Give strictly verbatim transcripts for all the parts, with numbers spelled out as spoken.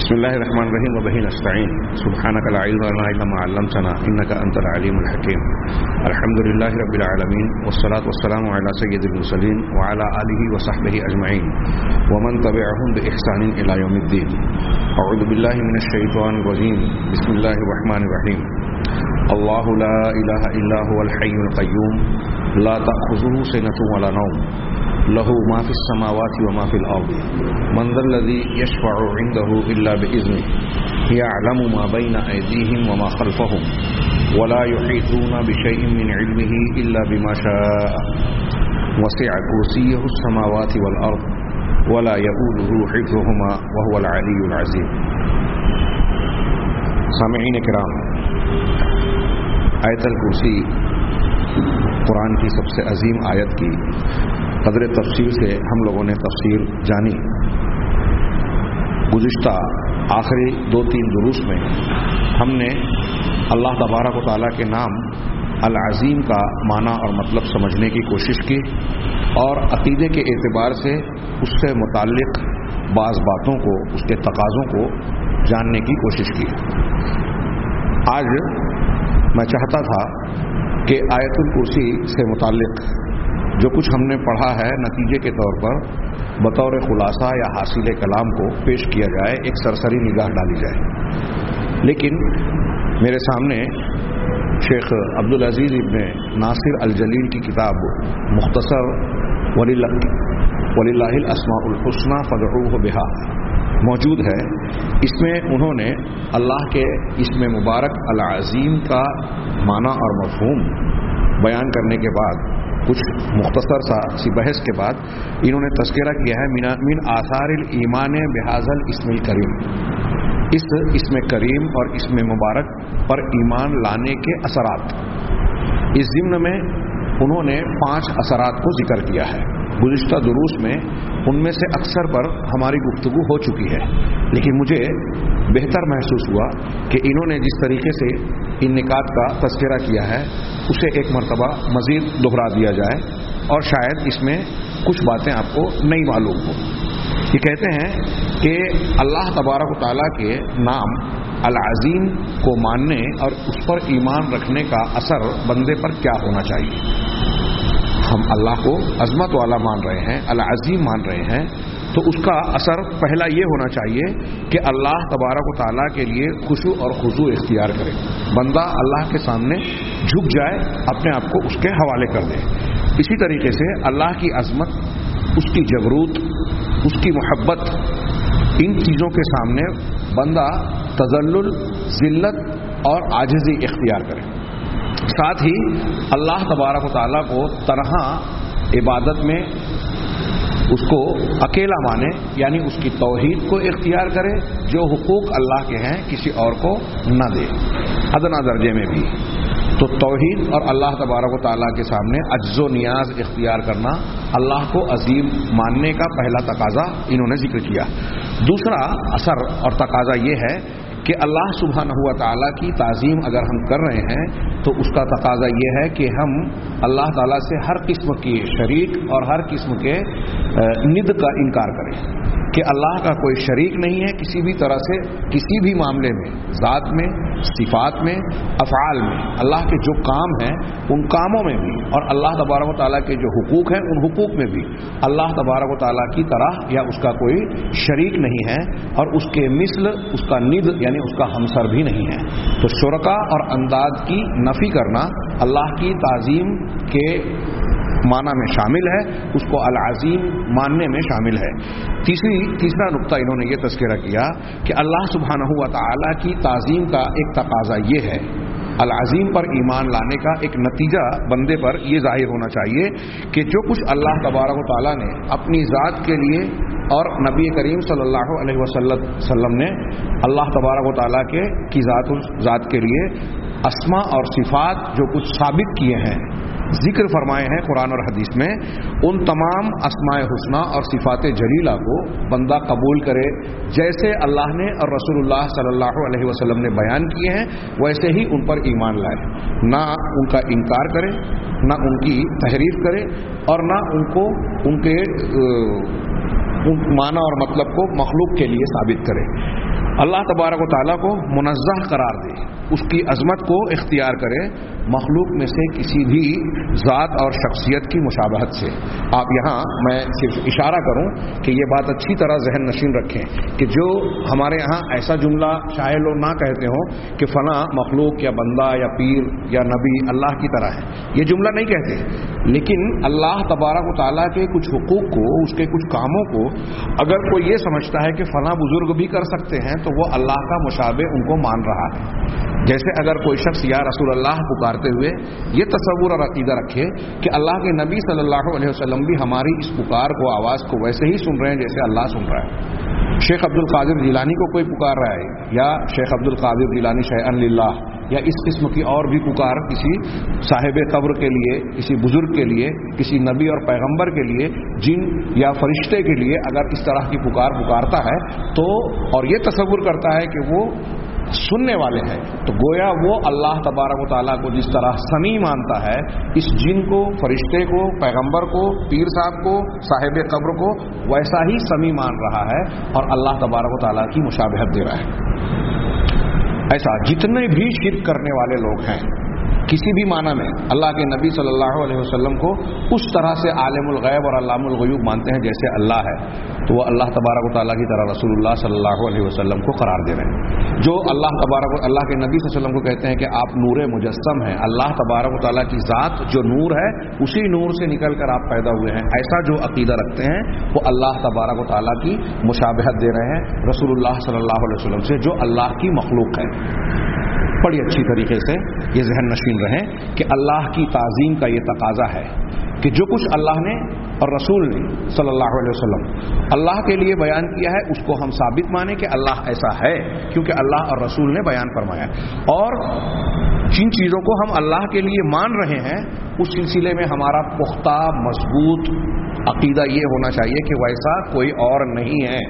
بسم الله الرحمن الرحيم وبه نستعين سبحانك لا علم لنا إلا ما علمتنا إنك أنت العليم الحكيم. الحمد لله رب العالمين والصلاة والسلام على سيد المرسلين وعلى آله وصحبه أجمعين ومن تبعهم بإحسان إلى يوم الدين. أعوذ بالله من الشيطان الرجيم. بسم الله الرحمن الرحيم. الله لا إله إلا هو الحي القيوم لا تأخذه سنة ولا نوم له ما في السماوات وما في الأرض من ذا الذي يشفع عنده إلا بإذنه يعلم ما بين أيديهم وما خلفهم ولا يحيطون بشيء من علمه إلا بما شاء وسع كرسيه السماوات والأرض ولا يؤوده حفظهما وهو العلي العظيم. سامعین کرام، آیت الکرسی قرآن کی سب سے عظیم آیت کی قدر تفصیل سے ہم لوگوں نے تفسیر جانی. گزشتہ آخری دو تین دروس میں ہم نے اللہ تبارک و تعالیٰ کے نام العظیم کا معنی اور مطلب سمجھنے کی کوشش کی اور عقیدے کے اعتبار سے اس سے متعلق بعض باتوں کو، اس کے تقاضوں کو جاننے کی کوشش کی. آج میں چاہتا تھا کہ آیت الکرسی سے متعلق جو کچھ ہم نے پڑھا ہے نتیجے کے طور پر بطور خلاصہ یا حاصل کلام کو پیش کیا جائے، ایک سرسری نگاہ ڈالی جائے. لیکن میرے سامنے شیخ عبدالعزیز ابن ناصر الجلیل کی کتاب مختصر وَلِلَّهِ الْأَسْمَاءُ الْحُسْنَى فَادْعُوهُ بِهَا موجود ہے. اس میں انہوں نے اللہ کے اسم مبارک العظیم کا معنی اور مفہوم بیان کرنے کے بعد کچھ مختصر سا سی بحث کے بعد انہوں نے تذکرہ کیا ہے من آثار الایمان بہذا الاسم الکریم، اس اسم کریم اور اسم مبارک پر ایمان لانے کے اثرات. اس ضمن میں انہوں نے پانچ اثرات کو ذکر کیا ہے. گزشتہ دروس میں ان میں سے اکثر پر ہماری گفتگو ہو چکی ہے، لیکن مجھے بہتر محسوس ہوا کہ انہوں نے جس طریقے سے ان نکات کا تذکرہ کیا ہے اسے ایک مرتبہ مزید دہرا دیا جائے اور شاید اس میں کچھ باتیں آپ کو نہیں معلوم ہوں. یہ کہتے ہیں کہ اللہ تبارک و تعالیٰ کے نام العظیم کو ماننے اور اس پر ایمان رکھنے کا اثر بندے پر کیا ہونا چاہیے. ہم اللہ کو عظمت والا مان رہے ہیں، العظیم مان رہے ہیں، تو اس کا اثر پہلا یہ ہونا چاہیے کہ اللہ تبارک و تعالیٰ کے لیے خشوع اور خضوع اختیار کرے. بندہ اللہ کے سامنے جھک جائے، اپنے آپ کو اس کے حوالے کر دے. اسی طریقے سے اللہ کی عظمت، اس کی جبروت، اس کی محبت، ان چیزوں کے سامنے بندہ تذلل، ذلت اور عاجزی اختیار کرے. ساتھ ہی اللہ تبارک و تعالیٰ کو تنہا عبادت میں اس کو اکیلا مانے، یعنی اس کی توحید کو اختیار کرے، جو حقوق اللہ کے ہیں کسی اور کو نہ دے ادنا درجے میں بھی. تو توحید اور اللہ تبارک و تعالیٰ کے سامنے عجز و نیاز اختیار کرنا اللہ کو عظیم ماننے کا پہلا تقاضا انہوں نے ذکر کیا. دوسرا اثر اور تقاضا یہ ہے کہ اللہ سبحانہ و تعالیٰ کی تعظیم اگر ہم کر رہے ہیں تو اس کا تقاضا یہ ہے کہ ہم اللہ تعالیٰ سے ہر قسم کی شریک اور ہر قسم کے ند کا انکار کریں کہ اللہ کا کوئی شریک نہیں ہے کسی بھی طرح سے، کسی بھی معاملے میں، ذات میں، صفات میں، افعال میں. اللہ کے جو کام ہیں ان کاموں میں بھی اور اللہ تبارک و تعالیٰ کے جو حقوق ہیں ان حقوق میں بھی اللہ تبارک و تعالیٰ کی طرح یا اس کا کوئی شریک نہیں ہے اور اس کے مثل، اس کا ند یعنی اس کا ہمسر بھی نہیں ہے. تو شرکا اور انداد کی نفی کرنا اللہ کی تعظیم کے معنی میں شامل ہے، اس کو العظیم ماننے میں شامل ہے. تیسری تیسرا نقطہ انہوں نے یہ تذکرہ کیا کہ اللہ سبحانہ و تعالیٰ کی تعظیم کا ایک تقاضا یہ ہے، العظیم پر ایمان لانے کا ایک نتیجہ بندے پر یہ ظاہر ہونا چاہیے کہ جو کچھ اللہ تبارک و تعالیٰ نے اپنی ذات کے لیے اور نبی کریم صلی اللہ علیہ وسلم نے اللہ تبارک و تعالیٰ کے کی ذات ذات کے لیے اسماء اور صفات جو کچھ ثابت کیے ہیں، ذکر فرمائے ہیں قرآن اور حدیث میں، ان تمام اسماء حسنہ اور صفات جلیلہ کو بندہ قبول کرے جیسے اللہ نے اور رسول اللہ صلی اللہ علیہ وسلم نے بیان کیے ہیں، ویسے ہی ان پر ایمان لائے، نہ ان کا انکار کرے، نہ ان کی تحریف کرے اور نہ ان کو ان کے معنی اور مطلب کو مخلوق کے لیے ثابت کرے. اللہ تبارک و تعالیٰ کو منزہ قرار دے، اس کی عظمت کو اختیار کرے مخلوق میں سے کسی بھی ذات اور شخصیت کی مشابہت سے۔ آپ یہاں میں صرف اشارہ کروں کہ یہ بات اچھی طرح ذہن نشین رکھیں کہ جو ہمارے یہاں ایسا جملہ شاید لوگ نہ کہتے ہوں کہ فلاں مخلوق یا بندہ یا پیر یا نبی اللہ کی طرح ہے، یہ جملہ نہیں کہتے، لیکن اللہ تبارک و تعالیٰ کے کچھ حقوق کو، اس کے کچھ کاموں کو اگر کوئی یہ سمجھتا ہے کہ فلاں بزرگ بھی کر سکتے ہیں تو وہ اللہ کا مشابہ ان کو مان رہا ہے۔ جیسے اگر کوئی شخص یا رسول اللہ پکارتے ہوئے یہ تصور اور عقیدہ رکھے کہ اللہ کے نبی صلی اللہ علیہ وسلم بھی ہماری اس پکار کو، آواز کو ویسے ہی سن رہے ہیں جیسے اللہ سن رہا ہے، شیخ عبد القادر جیلانی کو کوئی پکار رہا ہے یا شیخ عبد القادر جیلانی شیئا للہ یا اس قسم کی اور بھی پکار کسی صاحب قبر کے لیے، کسی بزرگ کے لیے، کسی نبی اور پیغمبر کے لیے، جن یا فرشتے کے لیے اگر اس طرح کی پکار پکارتا ہے تو اور یہ تصور کرتا ہے کہ وہ سننے والے ہیں، تو گویا وہ اللہ تبارک و تعالیٰ کو جس طرح سمیع مانتا ہے، اس جن کو، فرشتے کو، پیغمبر کو، پیر صاحب کو، صاحب قبر کو ویسا ہی سمیع مان رہا ہے اور اللہ تبارک و تعالیٰ کی مشابہت دے رہا ہے۔ ایسا جتنے بھی شرک کرنے والے لوگ ہیں کسی بھی معنی میں اللہ کے نبی صلی اللہ علیہ وسلم کو اس طرح سے عالم الغیب اور علام الغیوب مانتے ہیں جیسے اللہ ہے، تو وہ اللہ تبارک و تعالیٰ کی طرح رسول اللہ صلی اللہ علیہ وسلم کو قرار دے رہے ہیں۔ جو اللہ تبارک و اللہ کے نبی صلی اللہ علیہ وسلم کو کہتے ہیں کہ آپ نور مجسم ہیں، اللہ تبارک و تعالیٰ کی ذات جو نور ہے اسی نور سے نکل کر آپ پیدا ہوئے ہیں، ایسا جو عقیدہ رکھتے ہیں وہ اللہ تبارک و تعالیٰ کی مشابہت دے رہے ہیں رسول اللہ صلی اللہ علیہ وسلم سے جو اللہ کی مخلوق ہے۔ بڑی اچھی طریقے سے یہ ذہن نشین رہیں کہ اللہ کی تعظیم کا یہ تقاضا ہے کہ جو کچھ اللہ نے اور رسول نے صلی اللہ علیہ وسلم اللہ کے لیے بیان کیا ہے اس کو ہم ثابت مانیں کہ اللہ ایسا ہے، کیونکہ اللہ اور رسول نے بیان فرمایا، اور جن چیزوں کو ہم اللہ کے لیے مان رہے ہیں اس سلسلے میں ہمارا پختہ مضبوط عقیدہ یہ ہونا چاہیے کہ ویسا کوئی اور نہیں ہے،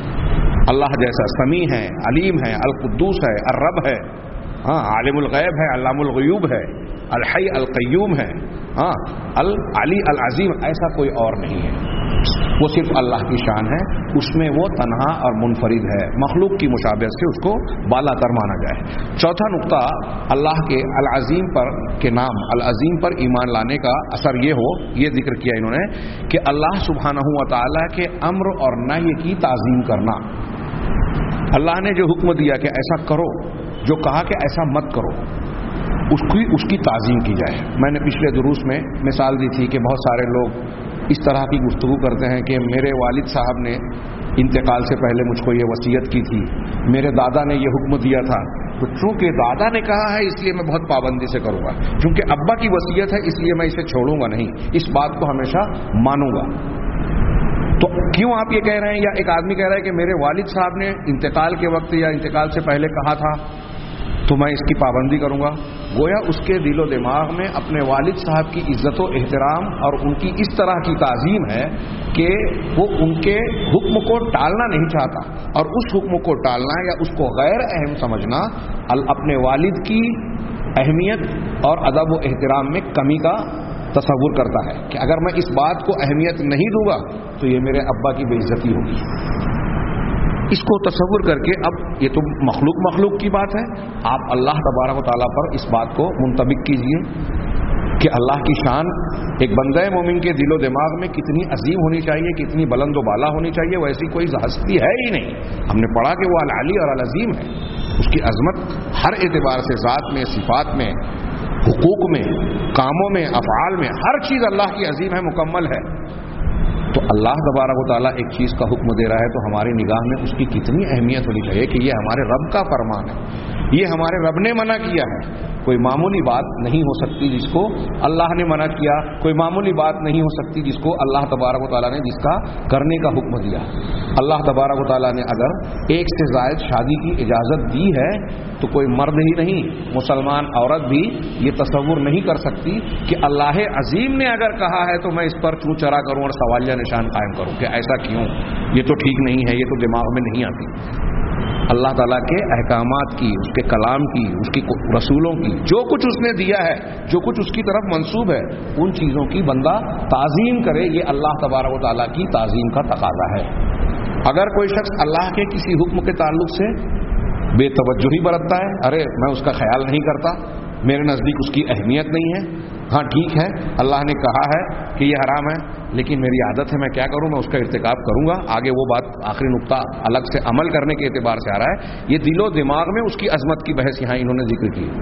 اللہ جیسا سمیع ہے، علیم ہے، القدوس ہے، الرب ہے، ہاں عالم الغیب ہے، علام الغیوب ہے، الحی القیوم ہے، ہاں العلی العظیم، ایسا کوئی اور نہیں ہے، وہ صرف اللہ کی شان ہے، اس میں وہ تنہا اور منفرد ہے، مخلوق کی مشابہت سے اس کو بالا تر مانا جائے۔ چوتھا نقطہ اللہ کے العظیم پر کے نام العظیم پر ایمان لانے کا اثر یہ ہو، یہ ذکر کیا انہوں نے کہ اللہ سبحانہ و تعالیٰ کے امر اور نہی کی تعظیم کرنا، اللہ نے جو حکم دیا کہ ایسا کرو، جو کہا کہ ایسا مت کرو، اس کی اس کی تعظیم کی جائے۔ میں نے پچھلے دروس میں مثال دی تھی کہ بہت سارے لوگ اس طرح کی گفتگو کرتے ہیں کہ میرے والد صاحب نے انتقال سے پہلے مجھ کو یہ وصیت کی تھی، میرے دادا نے یہ حکم دیا تھا، تو چونکہ دادا نے کہا ہے اس لیے میں بہت پابندی سے کروں گا، چونکہ ابا کی وصیت ہے اس لیے میں اسے چھوڑوں گا نہیں، اس بات کو ہمیشہ مانوں گا۔ تو کیوں آپ یہ کہہ رہے ہیں؟ یا ایک آدمی کہہ رہا ہے کہ میرے والد صاحب نے انتقال کے وقت یا انتقال سے پہلے کہا تھا تو میں اس کی پابندی کروں گا، گویا اس کے دل و دماغ میں اپنے والد صاحب کی عزت و احترام اور ان کی اس طرح کی تعظیم ہے کہ وہ ان کے حکم کو ٹالنا نہیں چاہتا، اور اس حکم کو ٹالنا یا اس کو غیر اہم سمجھنا اپنے والد کی اہمیت اور ادب و احترام میں کمی کا تصور کرتا ہے کہ اگر میں اس بات کو اہمیت نہیں دوں گا تو یہ میرے ابا کی بے عزتی ہوگی۔ اس کو تصور کر کے اب یہ تو مخلوق مخلوق کی بات ہے، آپ اللہ تبارک و تعالیٰ پر اس بات کو منطبق کیجئے کہ اللہ کی شان ایک بندہ مومن کے دل و دماغ میں کتنی عظیم ہونی چاہیے، کتنی بلند و بالا ہونی چاہیے، ویسی کوئی ہستی ہے ہی نہیں۔ ہم نے پڑھا کہ وہ العلی اور العظیم ہے، اس کی عظمت ہر اعتبار سے، ذات میں، صفات میں، حقوق میں، کاموں میں، افعال میں، ہر چیز اللہ کی عظیم ہے، مکمل ہے۔ تو اللہ تبارک و تعالیٰ ایک چیز کا حکم دے رہا ہے تو ہماری نگاہ میں اس کی کتنی اہمیت ہونی چاہیے کہ یہ ہمارے رب کا فرمان ہے، یہ ہمارے رب نے منع کیا ہے، کوئی معمولی بات نہیں ہو سکتی جس کو اللہ نے منع کیا، کوئی معمولی بات نہیں ہو سکتی جس کو اللہ تبارک و تعالیٰ نے جس کا کرنے کا حکم دیا۔ اللہ تبارک و تعالیٰ نے اگر ایک سے زائد شادی کی اجازت دی ہے تو کوئی مرد ہی نہیں، مسلمان عورت بھی یہ تصور نہیں کر سکتی کہ اللہ عظیم نے اگر کہا ہے تو میں اس پر چوں چرا کروں اور سوالیہ نشان قائم کروں کہ ایسا کیوں، یہ تو ٹھیک نہیں ہے، یہ تو دماغ میں نہیں آتی۔ اللہ تعالیٰ کے احکامات کی، اس کے کلام کی، اس کی رسولوں کی، جو کچھ اس نے دیا ہے، جو کچھ اس کی طرف منسوب ہے، ان چیزوں کی بندہ تعظیم کرے، یہ اللہ تبارک و تعالیٰ کی تعظیم کا تقاضا ہے۔ اگر کوئی شخص اللہ کے کسی حکم کے تعلق سے بے توجہی برتتا ہے، ارے میں اس کا خیال نہیں کرتا، میرے نزدیک اس کی اہمیت نہیں ہے، ہاں ٹھیک ہے اللہ نے کہا ہے کہ یہ حرام ہے لیکن میری عادت ہے میں کیا کروں، میں اس کا ارتکاب کروں گا، آگے وہ بات آخری نقطہ الگ سے عمل کرنے کے اعتبار سے آ رہا ہے، یہ دل و دماغ میں اس کی عظمت کی بحث یہاں انہوں نے ذکر کی۔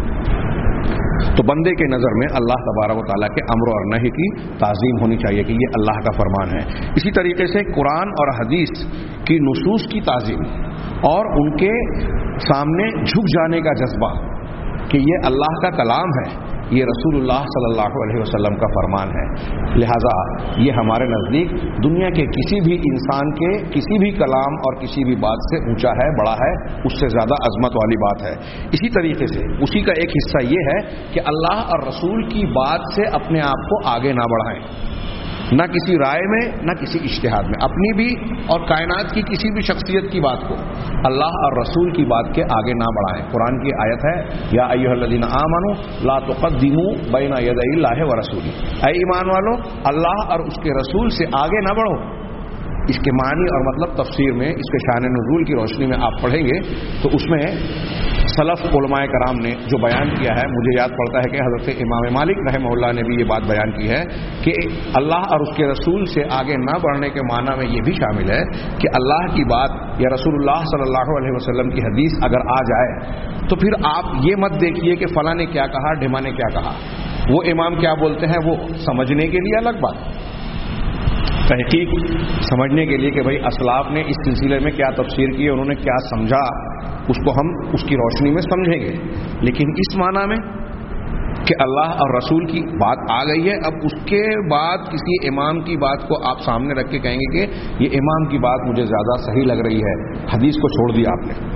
تو بندے کے نظر میں اللہ تبارک و تعالیٰ کے امر اور نہی کی تعظیم ہونی چاہیے کہ یہ اللہ کا فرمان ہے۔ اسی طریقے سے قرآن اور حدیث کی نصوص کی تعظیم اور ان کے سامنے جھک جانے کا جذبہ کہ یہ اللہ کا کلام ہے، یہ رسول اللہ صلی اللہ علیہ وسلم کا فرمان ہے، لہٰذا یہ ہمارے نزدیک دنیا کے کسی بھی انسان کے کسی بھی کلام اور کسی بھی بات سے اونچا ہے، بڑا ہے، اس سے زیادہ عظمت والی بات ہے۔ اسی طریقے سے اسی کا ایک حصہ یہ ہے کہ اللہ اور رسول کی بات سے اپنے آپ کو آگے نہ بڑھائیں، نہ کسی رائے میں نہ کسی اجتہاد میں، اپنی بھی اور کائنات کی کسی بھی شخصیت کی بات کو اللہ اور رسول کی بات کے آگے نہ بڑھائیں۔ قرآن کی آیت ہے یا ایھا الذین آمنوا لا تقدموا بین یدی اللہ ورسولہ، اے ایمان والو اللہ اور اس کے رسول سے آگے نہ بڑھو۔ اس کے معنی اور مطلب تفسیر میں اس کے شان نزول کی روشنی میں آپ پڑھیں گے تو اس میں سلف علماء کرام نے جو بیان کیا ہے، مجھے یاد پڑتا ہے کہ حضرت امام مالک رحمہ اللہ نے بھی یہ بات بیان کی ہے کہ اللہ اور اس کے رسول سے آگے نہ بڑھنے کے معنی میں یہ بھی شامل ہے کہ اللہ کی بات یا رسول اللہ صلی اللہ علیہ وسلم کی حدیث اگر آ جائے تو پھر آپ یہ مت دیکھیے کہ فلاں نے کیا کہا، ڈھیما نے کیا کہا، وہ امام کیا بولتے ہیں وہ سمجھنے کے لیے الگ بات، تحقیق سمجھنے کے لیے کہ بھائی اسلاف نے اس سلسلے میں کیا تفسیر کی، انہوں نے کیا سمجھا، اس کو ہم اس کی روشنی میں سمجھیں گے، لیکن اس معنی میں کہ اللہ اور رسول کی بات آ گئی ہے، اب اس کے بعد کسی امام کی بات کو آپ سامنے رکھ کے کہیں گے کہ یہ امام کی بات مجھے زیادہ صحیح لگ رہی ہے، حدیث کو چھوڑ دیا آپ نے،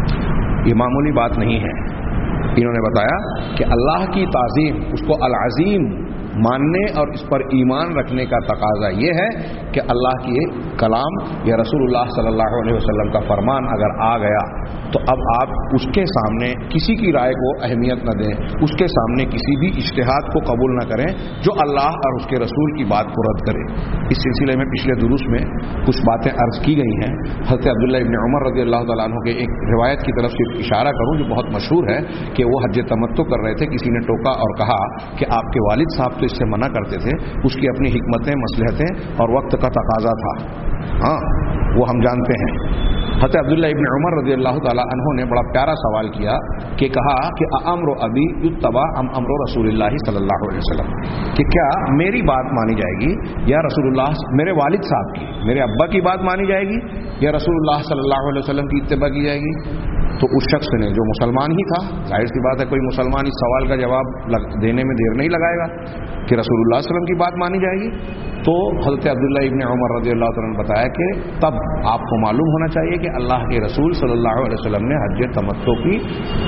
یہ معمولی بات نہیں ہے۔ انہوں نے بتایا کہ اللہ کی تعظیم، اس کو العظیم ماننے اور اس پر ایمان رکھنے کا تقاضا یہ ہے کہ اللہ کی کلام یا رسول اللہ صلی اللہ علیہ وسلم کا فرمان اگر آ گیا تو اب آپ اس کے سامنے کسی کی رائے کو اہمیت نہ دیں، اس کے سامنے کسی بھی اجتہاد کو قبول نہ کریں جو اللہ اور اس کے رسول کی بات کو رد کرے۔ اس سلسلے میں پچھلے دروس میں کچھ باتیں عرض کی گئی ہیں۔ حضرت عبداللہ ابن عمر رضی اللہ تعالیٰ عنہ کے ایک روایت کی طرف سے اشارہ کروں جو بہت مشہور ہے کہ وہ حج تمتع کر رہے تھے، کسی نے ٹوکا اور کہا کہ آپ کے والد صاحب تو اس سے منع کرتے تھے، اس کی اپنی حکمتیں، مصلحتیں اور وقت کا تقاضا تھا، ہاں وہ ہم جانتے ہیں۔ حضرت عبداللہ ابن عمر رضی اللہ تعالیٰ عنہ نے بڑا پیارا سوال کیا کہ کہا کہ امر ابی یتبع ام امر رسول اللہ صلی اللہ علیہ وسلم، کہ کیا میری بات مانی جائے گی یا رسول اللہ، میرے والد صاحب کی، میرے ابا کی بات مانی جائے گی یا رسول اللہ صلی اللہ علیہ وسلم کی اتباع کی جائے گی؟ تو اس شخص نے جو مسلمان ہی تھا، ظاہر سی بات ہے کوئی مسلمان اس سوال کا جواب دینے میں دیر نہیں لگائے گا کہ رسول اللہ صلی اللہ علیہ وسلم کی بات مانی جائے گی۔ تو حضرت عبداللہ ابن عمر رضی اللہ تعالیٰ نے بتایا کہ تب آپ کو معلوم ہونا چاہیے کہ اللہ کے رسول صلی اللہ علیہ وسلم نے حج تمتع کی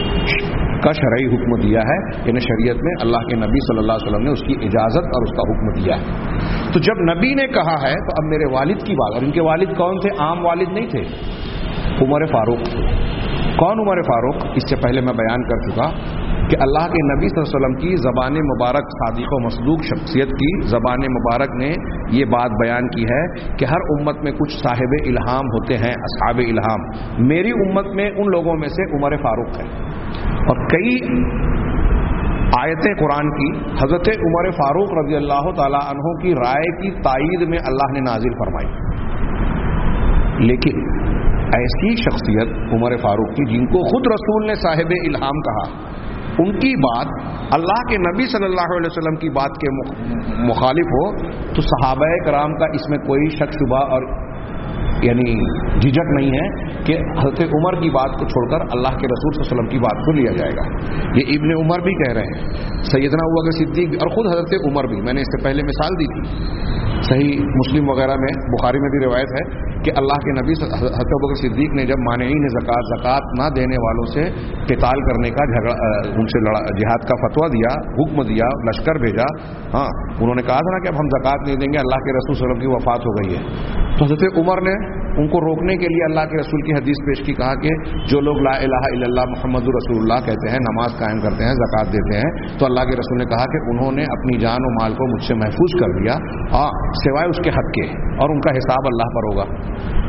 کا شرعی حکم دیا ہے، یعنی شریعت میں اللہ کے نبی صلی اللہ علیہ وسلم نے اس کی اجازت اور اس کا حکم دیا ہے۔ تو جب نبی نے کہا ہے تو اب میرے والد کی بات، اور ان کے والد کون تھے؟ عام والد نہیں تھے، عمر فاروق تھے۔ کون عمر فاروق؟ اس سے پہلے میں بیان کر چکا کہ اللہ کے نبی صلی اللہ علیہ وسلم کی زبان مبارک، صادق و مصدوق شخصیت کی زبان مبارک نے یہ بات بیان کی ہے کہ ہر امت میں کچھ صاحب الہام ہوتے ہیں، اصحاب الہام، میری امت میں ان لوگوں میں سے عمر فاروق ہے، اور کئی آیتیں قرآن کی حضرت عمر فاروق رضی اللہ تعالی عنہ کی رائے کی تائید میں اللہ نے نازل فرمائی۔ لیکن ایسی شخصیت عمر فاروق کی جن کو خود رسول نے صاحب الہام کہا، ان کی بات اللہ کے نبی صلی اللہ علیہ وسلم کی بات کے مخالف ہو تو صحابہ کرام کا اس میں کوئی شک شبہ اور یعنی جھجک نہیں ہے کہ حضرت عمر کی بات کو چھوڑ کر اللہ کے رسول صلی اللہ علیہ وسلم کی بات کو لیا جائے گا۔ یہ ابن عمر بھی کہہ رہے ہیں، سیدنا ابوبکر صدیق اور خود حضرت عمر بھی، میں نے اس سے پہلے مثال دی تھی، صحیح مسلم وغیرہ میں، بخاری میں بھی روایت ہے کہ اللہ کے نبی حضرت ابوبکر صدیق نے جب مانعین زکوٰۃ زکوٰۃ نہ دینے والوں سے قتال کرنے کا جھگڑا، ان سے لڑا جہاد کا فتویٰ دیا، حکم دیا، لشکر بھیجا، ہاں انہوں نے کہا تھا نا کہ اب ہم زکوٰۃ نہیں دیں گے، اللہ کے رسول صلی اللہ علیہ وسلم کی وفات ہو گئی ہے، تو حضرت عمر نے ان کو روکنے کے لیے اللہ کے رسول کی حدیث پیش کی، کہا کہ جو لوگ لا الہ الا اللہ محمد رسول اللہ کہتے ہیں، نماز قائم کرتے ہیں، زکوٰۃ دیتے ہیں، تو اللہ کے رسول نے کہا کہ انہوں نے اپنی جان و مال کو مجھ سے محفوظ کر لیا، ہاں سوائے اس کے حق کے، اور ان کا حساب اللہ پر ہوگا۔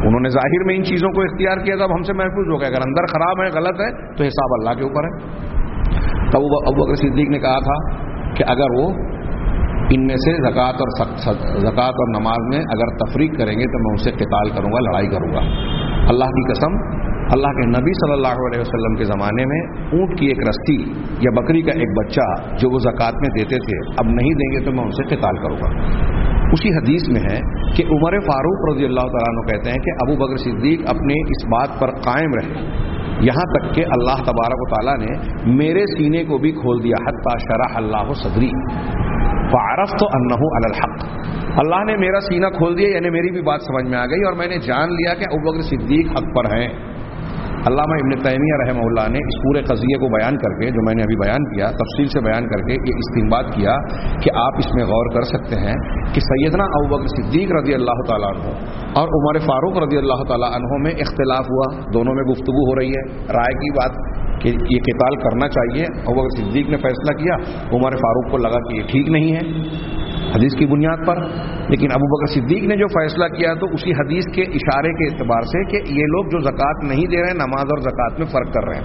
انہوں نے ظاہر میں ان چیزوں کو اختیار کیا تو اب ہم سے محفوظ ہو گیا. اگر اندر خراب ہے, غلط ہے, تو حساب اللہ کے اوپر ہے. تب ابو بکر صدیق نے کہا تھا کہ اگر وہ ان میں سے زکوٰۃ اور زکوٰۃ اور نماز میں اگر تفریق کریں گے تو میں ان سے قتال کروں گا, لڑائی کروں گا. اللہ کی قسم, اللہ کے نبی صلی اللہ علیہ وسلم کے زمانے میں اونٹ کی ایک رسی یا بکری کا ایک بچہ جو وہ زکوٰۃ میں دیتے تھے, اب نہیں دیں گے تو میں ان سے قتال کروں گا. اسی حدیث میں ہے کہ عمر فاروق رضی اللہ تعالیٰ عنہ کہتے ہیں کہ ابو بکر صدیق اپنے اس بات پر قائم رہے یہاں تک کہ اللہ تبارک و تعالیٰ نے میرے سینے کو بھی کھول دیا. حتی شرح اللہ صدری فعرفت انہ علی الحق. اللہ نے میرا سینہ کھول دیا, یعنی میری بھی بات سمجھ میں آ گئی اور میں نے جان لیا کہ ابو بکر صدیق حق پر ہیں. علامہ ابن تیمیہ رحمہ اللہ نے اس پورے قضیے کو بیان کر کے, جو میں نے ابھی بیان کیا, تفصیل سے بیان کر کے یہ استنباط کیا کہ آپ اس میں غور کر سکتے ہیں کہ سیدنا ابو بکر صدیق رضی اللہ تعالیٰ عنہ اور عمر فاروق رضی اللہ تعالیٰ عنہ میں اختلاف ہوا, دونوں میں گفتگو ہو رہی ہے, رائے کی بات کہ یہ قتال کرنا چاہیے. ابو بکر صدیق نے فیصلہ کیا, عمر فاروق کو لگا کہ یہ ٹھیک نہیں ہے حدیث کی بنیاد پر. لیکن ابو بکر صدیق نے جو فیصلہ کیا تو اسی حدیث کے اشارے کے اعتبار سے کہ یہ لوگ جو زکوٰۃ نہیں دے رہے ہیں, نماز اور زکوٰۃ میں فرق کر رہے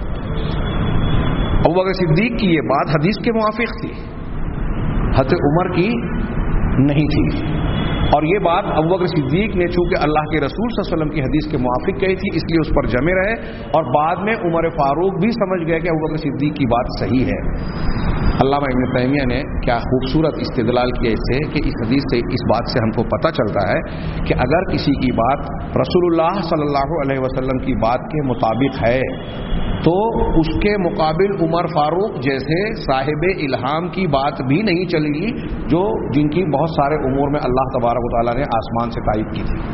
ہیں. ابو بکر صدیق کی یہ بات حدیث کے موافق تھی, حضرت عمر کی نہیں تھی. اور یہ بات ابو بکر صدیق نے چونکہ اللہ کے رسول صلی اللہ علیہ وسلم کی حدیث کے موافق کہی تھی, اس لیے اس پر جمے رہے. اور بعد میں عمر فاروق بھی سمجھ گئے کہ ابو بکر صدیق کی بات صحیح ہے. علامہ ابن تیمیہ نے کیا خوبصورت استدلال کیا اس سے کہ اس حدیث سے اس بات سے ہم کو پتہ چلتا ہے کہ اگر کسی کی بات رسول اللہ صلی اللہ علیہ وسلم کی بات کے مطابق ہے تو اس کے مقابل عمر فاروق جیسے صاحب الہام کی بات بھی نہیں چلے گی, جو جن کی بہت سارے امور میں اللہ تبارک و تعالیٰ نے آسمان سے تائید کی تھی.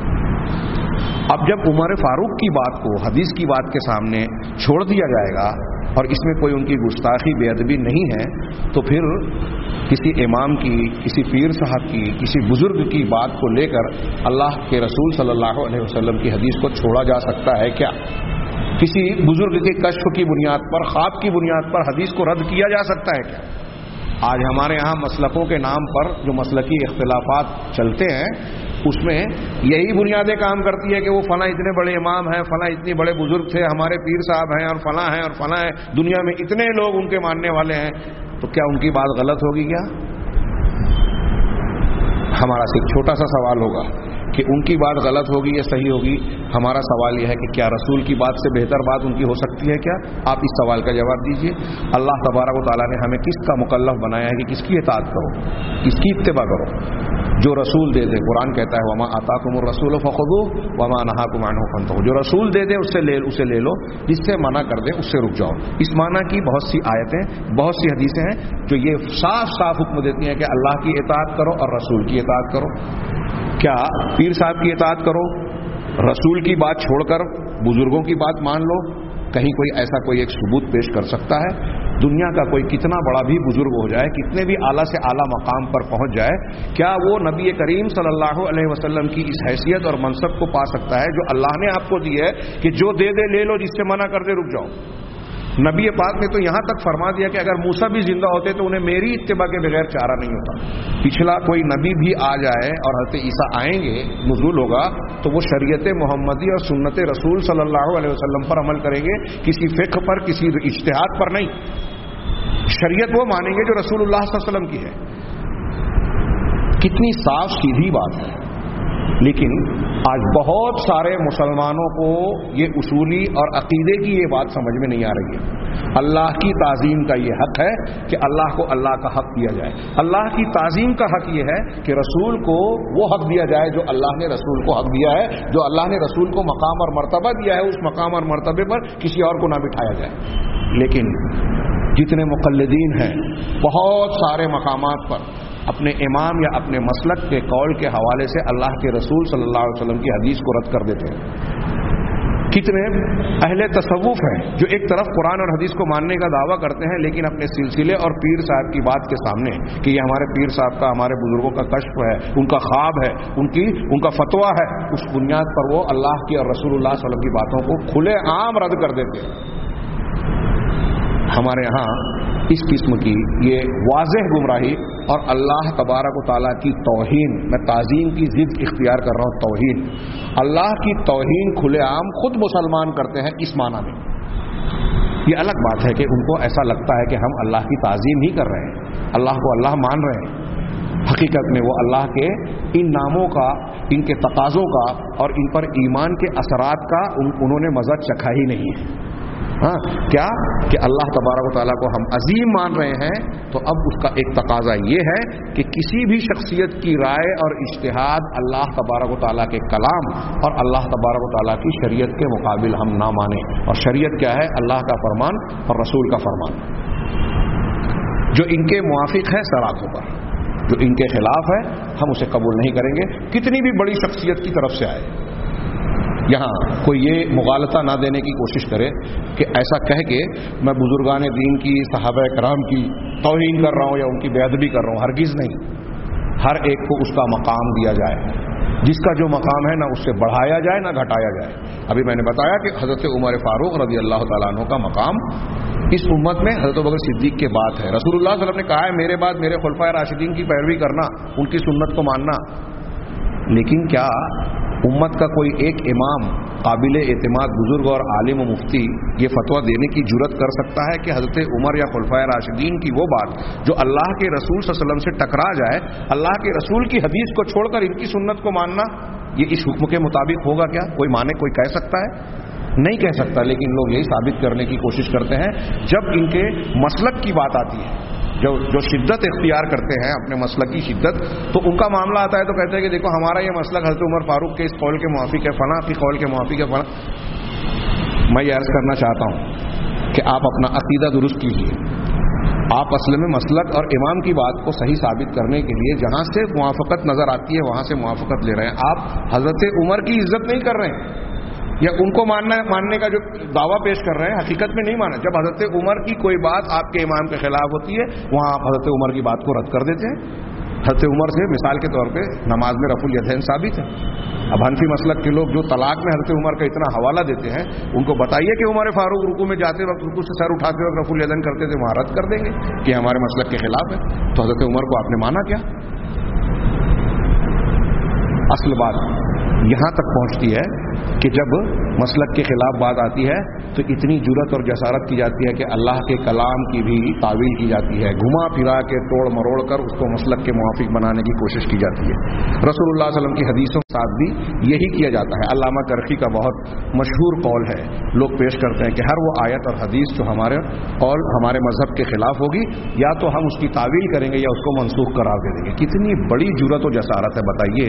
اب جب عمر فاروق کی بات کو حدیث کی بات کے سامنے چھوڑ دیا جائے گا اور اس میں کوئی ان کی گستاخی بے ادبی نہیں ہے, تو پھر کسی امام کی, کسی پیر صاحب کی, کسی بزرگ کی بات کو لے کر اللہ کے رسول صلی اللہ علیہ وسلم کی حدیث کو چھوڑا جا سکتا ہے کیا؟ کسی بزرگ کے کشف کی بنیاد پر, خواب کی بنیاد پر حدیث کو رد کیا جا سکتا ہے کیا؟ آج ہمارے ہاں مسلکوں کے نام پر جو مسلکی اختلافات چلتے ہیں اس میں یہی بنیادیں کام کرتی ہے کہ وہ فلاں اتنے بڑے امام ہیں, فلاں اتنے بڑے بزرگ تھے, ہمارے پیر صاحب ہیں اور فلاں ہیں اور فلاں ہیں, دنیا میں اتنے لوگ ان کے ماننے والے ہیں, تو کیا ان کی بات غلط ہوگی کیا؟ ہمارا صرف چھوٹا سا سوال ہوگا کہ ان کی بات غلط ہوگی یا صحیح ہوگی. ہمارا سوال یہ ہے کہ کیا رسول کی بات سے بہتر بات ان کی ہو سکتی ہے کیا؟ آپ اس سوال کا جواب دیجئے. اللہ تبارک و تعالیٰ نے ہمیں کس کا مکلف بنایا ہے کہ کس کی اطاعت کرو, کس کی اتباع کرو؟ جو رسول دے دے. قرآن کہتا ہے وما آتاکم الرسول فخذوہ وما نہاکم عنہ فانتہوا. جو رسول دے دے اس سے لے اسے لے لو, جس سے منع کر دے اس سے رک جاؤ. اس معنی کی بہت سی آیتیں, بہت سی حدیثیں ہیں جو یہ صاف صاف حکم دیتی ہیں کہ اللہ کی اطاعت کرو اور رسول کی اطاعت کرو. کیا پیر صاحب کی اطاعت کرو, رسول کی بات چھوڑ کر بزرگوں کی بات مان لو؟ کہیں کوئی ایسا کوئی ایک ثبوت پیش کر سکتا ہے؟ دنیا کا کوئی کتنا بڑا بھی بزرگ ہو جائے, کتنے بھی اعلیٰ سے اعلیٰ مقام پر پہنچ جائے, کیا وہ نبی کریم صلی اللہ علیہ وسلم کی اس حیثیت اور منصب کو پا سکتا ہے جو اللہ نے آپ کو دی ہے کہ جو دے دے لے لو, جس سے منع کر دے رک جاؤ؟ نبی پاک نے تو یہاں تک فرما دیا کہ اگر موسیٰ بھی زندہ ہوتے تو انہیں میری اتباع کے بغیر چارہ نہیں ہوتا. پچھلا کوئی نبی بھی آ جائے اور حضرت عیسیٰ آئیں گے, نزول ہوگا, تو وہ شریعت محمدی اور سنت رسول صلی اللہ علیہ وسلم پر عمل کریں گے, کسی فقہ پر, کسی اجتہاد پر نہیں. شریعت وہ مانیں گے جو رسول اللہ صلی اللہ علیہ وسلم کی ہے. کتنی صاف سیدھی بات ہے. لیکن آج بہت سارے مسلمانوں کو یہ اصولی اور عقیدے کی یہ بات سمجھ میں نہیں آ رہی ہے. اللہ کی تعظیم کا یہ حق ہے کہ اللہ کو اللہ کا حق دیا جائے. اللہ کی تعظیم کا حق یہ ہے کہ رسول کو وہ حق دیا جائے جو اللہ نے رسول کو حق دیا ہے. جو اللہ نے رسول کو مقام اور مرتبہ دیا ہے, اس مقام اور مرتبے پر کسی اور کو نہ بٹھایا جائے. لیکن جتنے مقلدین ہیں بہت سارے مقامات پر اپنے امام یا اپنے مسلک کے قول کے حوالے سے اللہ کے رسول صلی اللہ علیہ وسلم کی حدیث کو رد کر دیتے ہیں. کتنے اہل تصوف ہیں جو ایک طرف قرآن اور حدیث کو ماننے کا دعویٰ کرتے ہیں, لیکن اپنے سلسلے اور پیر صاحب کی بات کے سامنے کہ یہ ہمارے پیر صاحب کا, ہمارے بزرگوں کا کشف ہے, ان کا خواب ہے, ان کی ان کا فتویٰ ہے, اس بنیاد پر وہ اللہ کی اور رسول اللہ صلی اللہ علیہ وسلم کی باتوں کو کھلے عام رد کر دیتے ہیں. ہمارے ہاں اس قسم کی یہ واضح گمراہی اور اللہ تبارک و تعالیٰ کی توہین، میں تعظیم کی ضد اختیار کر رہا ہوں، توہین، اللہ کی توہین کھلے عام خود مسلمان کرتے ہیں اس معنی میں۔ یہ الگ بات ہے کہ ان کو ایسا لگتا ہے کہ ہم اللہ کی تعظیم ہی کر رہے ہیں، اللہ کو اللہ مان رہے ہیں، حقیقت میں وہ اللہ کے ان ناموں کا، ان کے تقاضوں کا اور ان پر ایمان کے اثرات کا انہوں نے مزہ چکھا ہی نہیں ہے۔ ہاں کیا کہ اللہ تبارک و تعالیٰ کو ہم عظیم مان رہے ہیں، تو اب اس کا ایک تقاضا یہ ہے کہ کسی بھی شخصیت کی رائے اور اجتہاد اللہ تبارک و تعالیٰ کے کلام اور اللہ تبارک و تعالیٰ کی شریعت کے مقابل ہم نہ مانیں۔ اور شریعت کیا ہے؟ اللہ کا فرمان اور رسول کا فرمان، جو ان کے موافق ہے سراغوں پر، جو ان کے خلاف ہے ہم اسے قبول نہیں کریں گے، کتنی بھی بڑی شخصیت کی طرف سے آئے۔ یہاں کوئی یہ مغالطہ نہ دینے کی کوشش کرے کہ ایسا کہہ کے میں بزرگان دین کی، صحابہ کرام کی توہین کر رہا ہوں یا ان کی بے ادبی کر رہا ہوں، ہرگز نہیں۔ ہر ایک کو اس کا مقام دیا جائے، جس کا جو مقام ہے نہ اس سے بڑھایا جائے نہ گھٹایا جائے۔ ابھی میں نے بتایا کہ حضرت عمر فاروق رضی اللہ تعالیٰ عنہ کا مقام اس امت میں حضرت ابوبکر صدیق کے بعد ہے۔ رسول اللہ صلی اللہ علیہ وسلم نے کہا ہے میرے بعد میرے خلفائے راشدین کی پیروی کرنا، ان کی سنت کو ماننا، لیکن کیا امت کا کوئی ایک امام قابل اعتماد بزرگ اور عالم و مفتی یہ فتویٰ دینے کی جرت کر سکتا ہے کہ حضرت عمر یا خلفائے راشدین کی وہ بات جو اللہ کے رسول صلی اللہ علیہ وسلم سے ٹکرا جائے، اللہ کے رسول کی حدیث کو چھوڑ کر ان کی سنت کو ماننا، یہ اس حکم کے مطابق ہوگا کیا؟ کوئی مانے، کوئی کہہ سکتا ہے؟ نہیں کہہ سکتا۔ لیکن لوگ یہی ثابت کرنے کی کوشش کرتے ہیں جب ان کے مسلک کی بات آتی ہے، جو جو شدت اختیار کرتے ہیں اپنے مسلک کی شدت، تو ان کا معاملہ آتا ہے تو کہتے ہیں کہ دیکھو ہمارا یہ مسلک حضرت عمر فاروق کے اس قول کے موافق ہے، فلاں کی قول کے موافق ہے، فلاں۔ میں یہ عرض کرنا چاہتا ہوں کہ آپ اپنا عقیدہ درست کیجیے۔ آپ اصل میں مسلک اور امام کی بات کو صحیح ثابت کرنے کے لیے جہاں سے موافقت نظر آتی ہے وہاں سے موافقت لے رہے ہیں۔ آپ حضرت عمر کی عزت نہیں کر رہے ہیں یا ان کو ماننا ماننے کا جو دعویٰ پیش کر رہے ہیں حقیقت میں نہیں مانا۔ جب حضرت عمر کی کوئی بات آپ کے امام کے خلاف ہوتی ہے وہاں آپ حضرت عمر کی بات کو رد کر دیتے ہیں۔ حضرت عمر سے مثال کے طور پہ نماز میں رفع الیدین ثابت ہے۔ اب حنفی مسلک کے لوگ جو طلاق میں حضرت عمر کا اتنا حوالہ دیتے ہیں، ان کو بتائیے کہ عمر فاروق رکوع میں جاتے وقت رکوع سے سر اٹھاتے وقت رفع الیدین کرتے تھے، وہاں رد کر دیں گے کہ ہمارے مسلک کے خلاف ہے۔ تو حضرت عمر کو آپ نے مانا کیا؟ اصل بات یہاں تک پہنچتی ہے کہ جب مسلک کے خلاف بات آتی ہے تو اتنی جرت اور جسارت کی جاتی ہے کہ اللہ کے کلام کی بھی تعویل کی جاتی ہے، گھما پھرا کے توڑ مروڑ کر اس کو مسلک کے موافق بنانے کی کوشش کی جاتی ہے۔ رسول اللہ صلی اللہ علیہ وسلم کی حدیثوں کے ساتھ بھی یہی کیا جاتا ہے۔ علامہ کرخی کا بہت مشہور قول ہے، لوگ پیش کرتے ہیں کہ ہر وہ آیت اور حدیث جو ہمارے قول ہمارے مذہب کے خلاف ہوگی یا تو ہم اس کی تعویل کریں گے یا اس کو منسوخ قرار دے دیں گے۔ کتنی بڑی جرت و جسارت ہے، بتائیے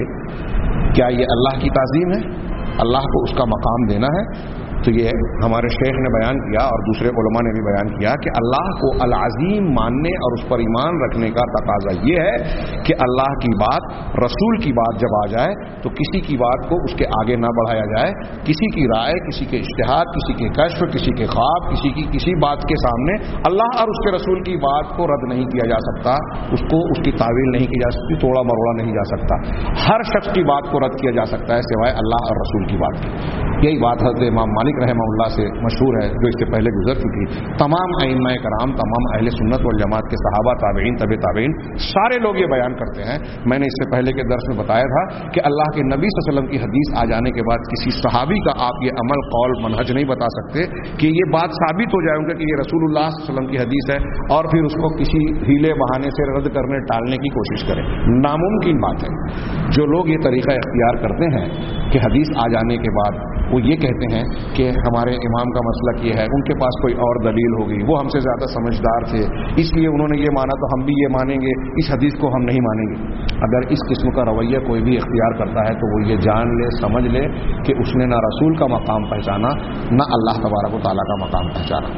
کیا یہ اللہ کی تعظیم ہے؟ اللہ کو اس کا مقام دینا ہے؟ تو یہ ہمارے شیخ نے بیان کیا اور دوسرے علماء نے بھی بیان کیا کہ اللہ کو العظیم ماننے اور اس پر ایمان رکھنے کا تقاضا یہ ہے کہ اللہ کی بات، رسول کی بات جب آ جائے تو کسی کی بات کو اس کے آگے نہ بڑھایا جائے، کسی کی رائے، کسی کے اجتہاد، کسی کے کشف، کسی کے خواب، کسی کی کسی بات کے سامنے اللہ اور اس کے رسول کی بات کو رد نہیں کیا جا سکتا، اس کو اس کی تعویل نہیں کی جا سکتی، توڑا مروڑا نہیں جا سکتا۔ ہر شخص کی بات کو رد کیا جا سکتا ہے سوائے اللہ اور رسول کی بات کی۔ یہی بات حضرت امام مالک رحمہ اللہ سے مشہور ہے جو اس سے پہلے گزر چکی۔ تمام ائمہ کرام، تمام اہل سنت والجماعت کے صحابہ، تابعین، تبع تابعین، سارے لوگ یہ بیان کرتے ہیں۔ میں نے اس سے پہلے کے درس میں بتایا تھا کہ اللہ کے نبی صلی اللہ علیہ وسلم کی حدیث آ جانے کے بعد کسی صحابی کا آپ یہ عمل، قول، منہج نہیں بتا سکتے کہ یہ بات ثابت ہو جائے گا کہ یہ رسول اللہ صلی اللہ علیہ وسلم کی حدیث ہے اور پھر اس کو کسی ہیلے بہانے سے رد کرنے، ٹالنے کی کوشش کریں۔ ناممکن بات ہے۔ جو لوگ یہ طریقہ اختیار کرتے ہیں کہ حدیث آ جانے کے بعد وہ یہ کہتے ہیں کہ ہمارے امام کا مسلک یہ ہے، ان کے پاس کوئی اور دلیل ہوگی، وہ ہم سے زیادہ سمجھدار تھے اس لیے انہوں نے یہ مانا تو ہم بھی یہ مانیں گے، اس حدیث کو ہم نہیں مانیں گے۔ اگر اس قسم کا رویہ کوئی بھی اختیار کرتا ہے تو وہ یہ جان لے، سمجھ لے کہ اس نے نہ رسول کا مقام پہچانا نہ اللہ تبارک و تعالیٰ کا مقام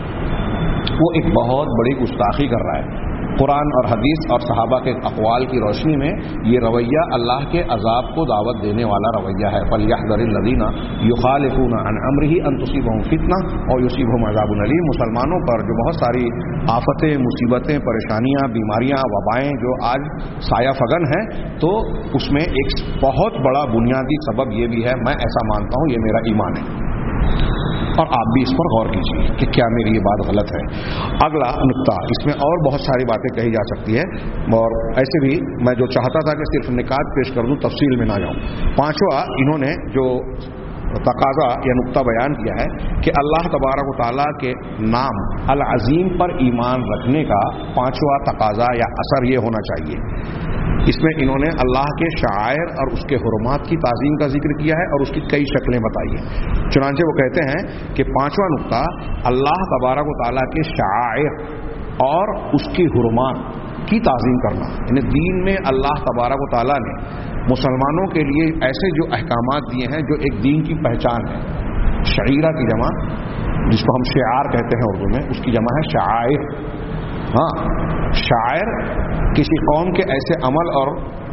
پہچانا، وہ ایک بہت بڑی گستاخی کر رہا ہے۔ قرآن اور حدیث اور صحابہ کے اقوال کی روشنی میں یہ رویہ اللہ کے عذاب کو دعوت دینے والا رویہ ہے۔ فَلْيَحْذَرِ الَّذِينَ يُخَالِفُونَ عَنْ أَمْرِهِ أَن تُصِيبَهُمْ فِتْنَةٌ أَوْ يُصِيبَهُمْ عَذَابٌ أَلِيمٌ۔ مسلمانوں پر جو بہت ساری آفتیں، مصیبتیں، پریشانیاں، بیماریاں، وبائیں جو آج سایہ فگن ہیں، تو اس میں ایک بہت بڑا بنیادی سبب یہ بھی ہے، میں ایسا مانتا ہوں، یہ میرا ایمان ہے اور آپ بھی اس پر غور کیجیے کہ کیا میری یہ بات غلط ہے. اگلا نقطہ، اس میں اور بہت ساری باتیں کہی جا سکتی ہے، اور ایسے بھی میں جو چاہتا تھا کہ صرف نکات پیش کر دوں، تفصیل میں نہ جاؤں. پانچواں انہوں نے جو تقاضا یا نقطہ بیان کیا ہے کہ اللہ تبارک و تعالیٰ کے نام العظیم پر ایمان رکھنے کا پانچواں تقاضا یا اثر یہ ہونا چاہیے. اس میں انہوں نے اللہ کے شعائر اور اس کے حرمات کی تعظیم کا ذکر کیا ہے اور اس کی کئی شکلیں بتائی ہیں. چنانچہ وہ کہتے ہیں کہ پانچواں نقطہ اللہ تبارک و تعالیٰ کے شعائر اور اس کے حرمات کی تعظیم کرنا، یعنی دین میں اللہ تبارک و تعالیٰ نے مسلمانوں کے لیے ایسے جو احکامات دیے ہیں جو ایک دین کی پہچان ہے. شعیرہ کی جمع، جس کو ہم شعار کہتے ہیں اردو میں، اس کی جمع ہے شعائر. ہاں، شاعر کسی قوم کے ایسے عمل اور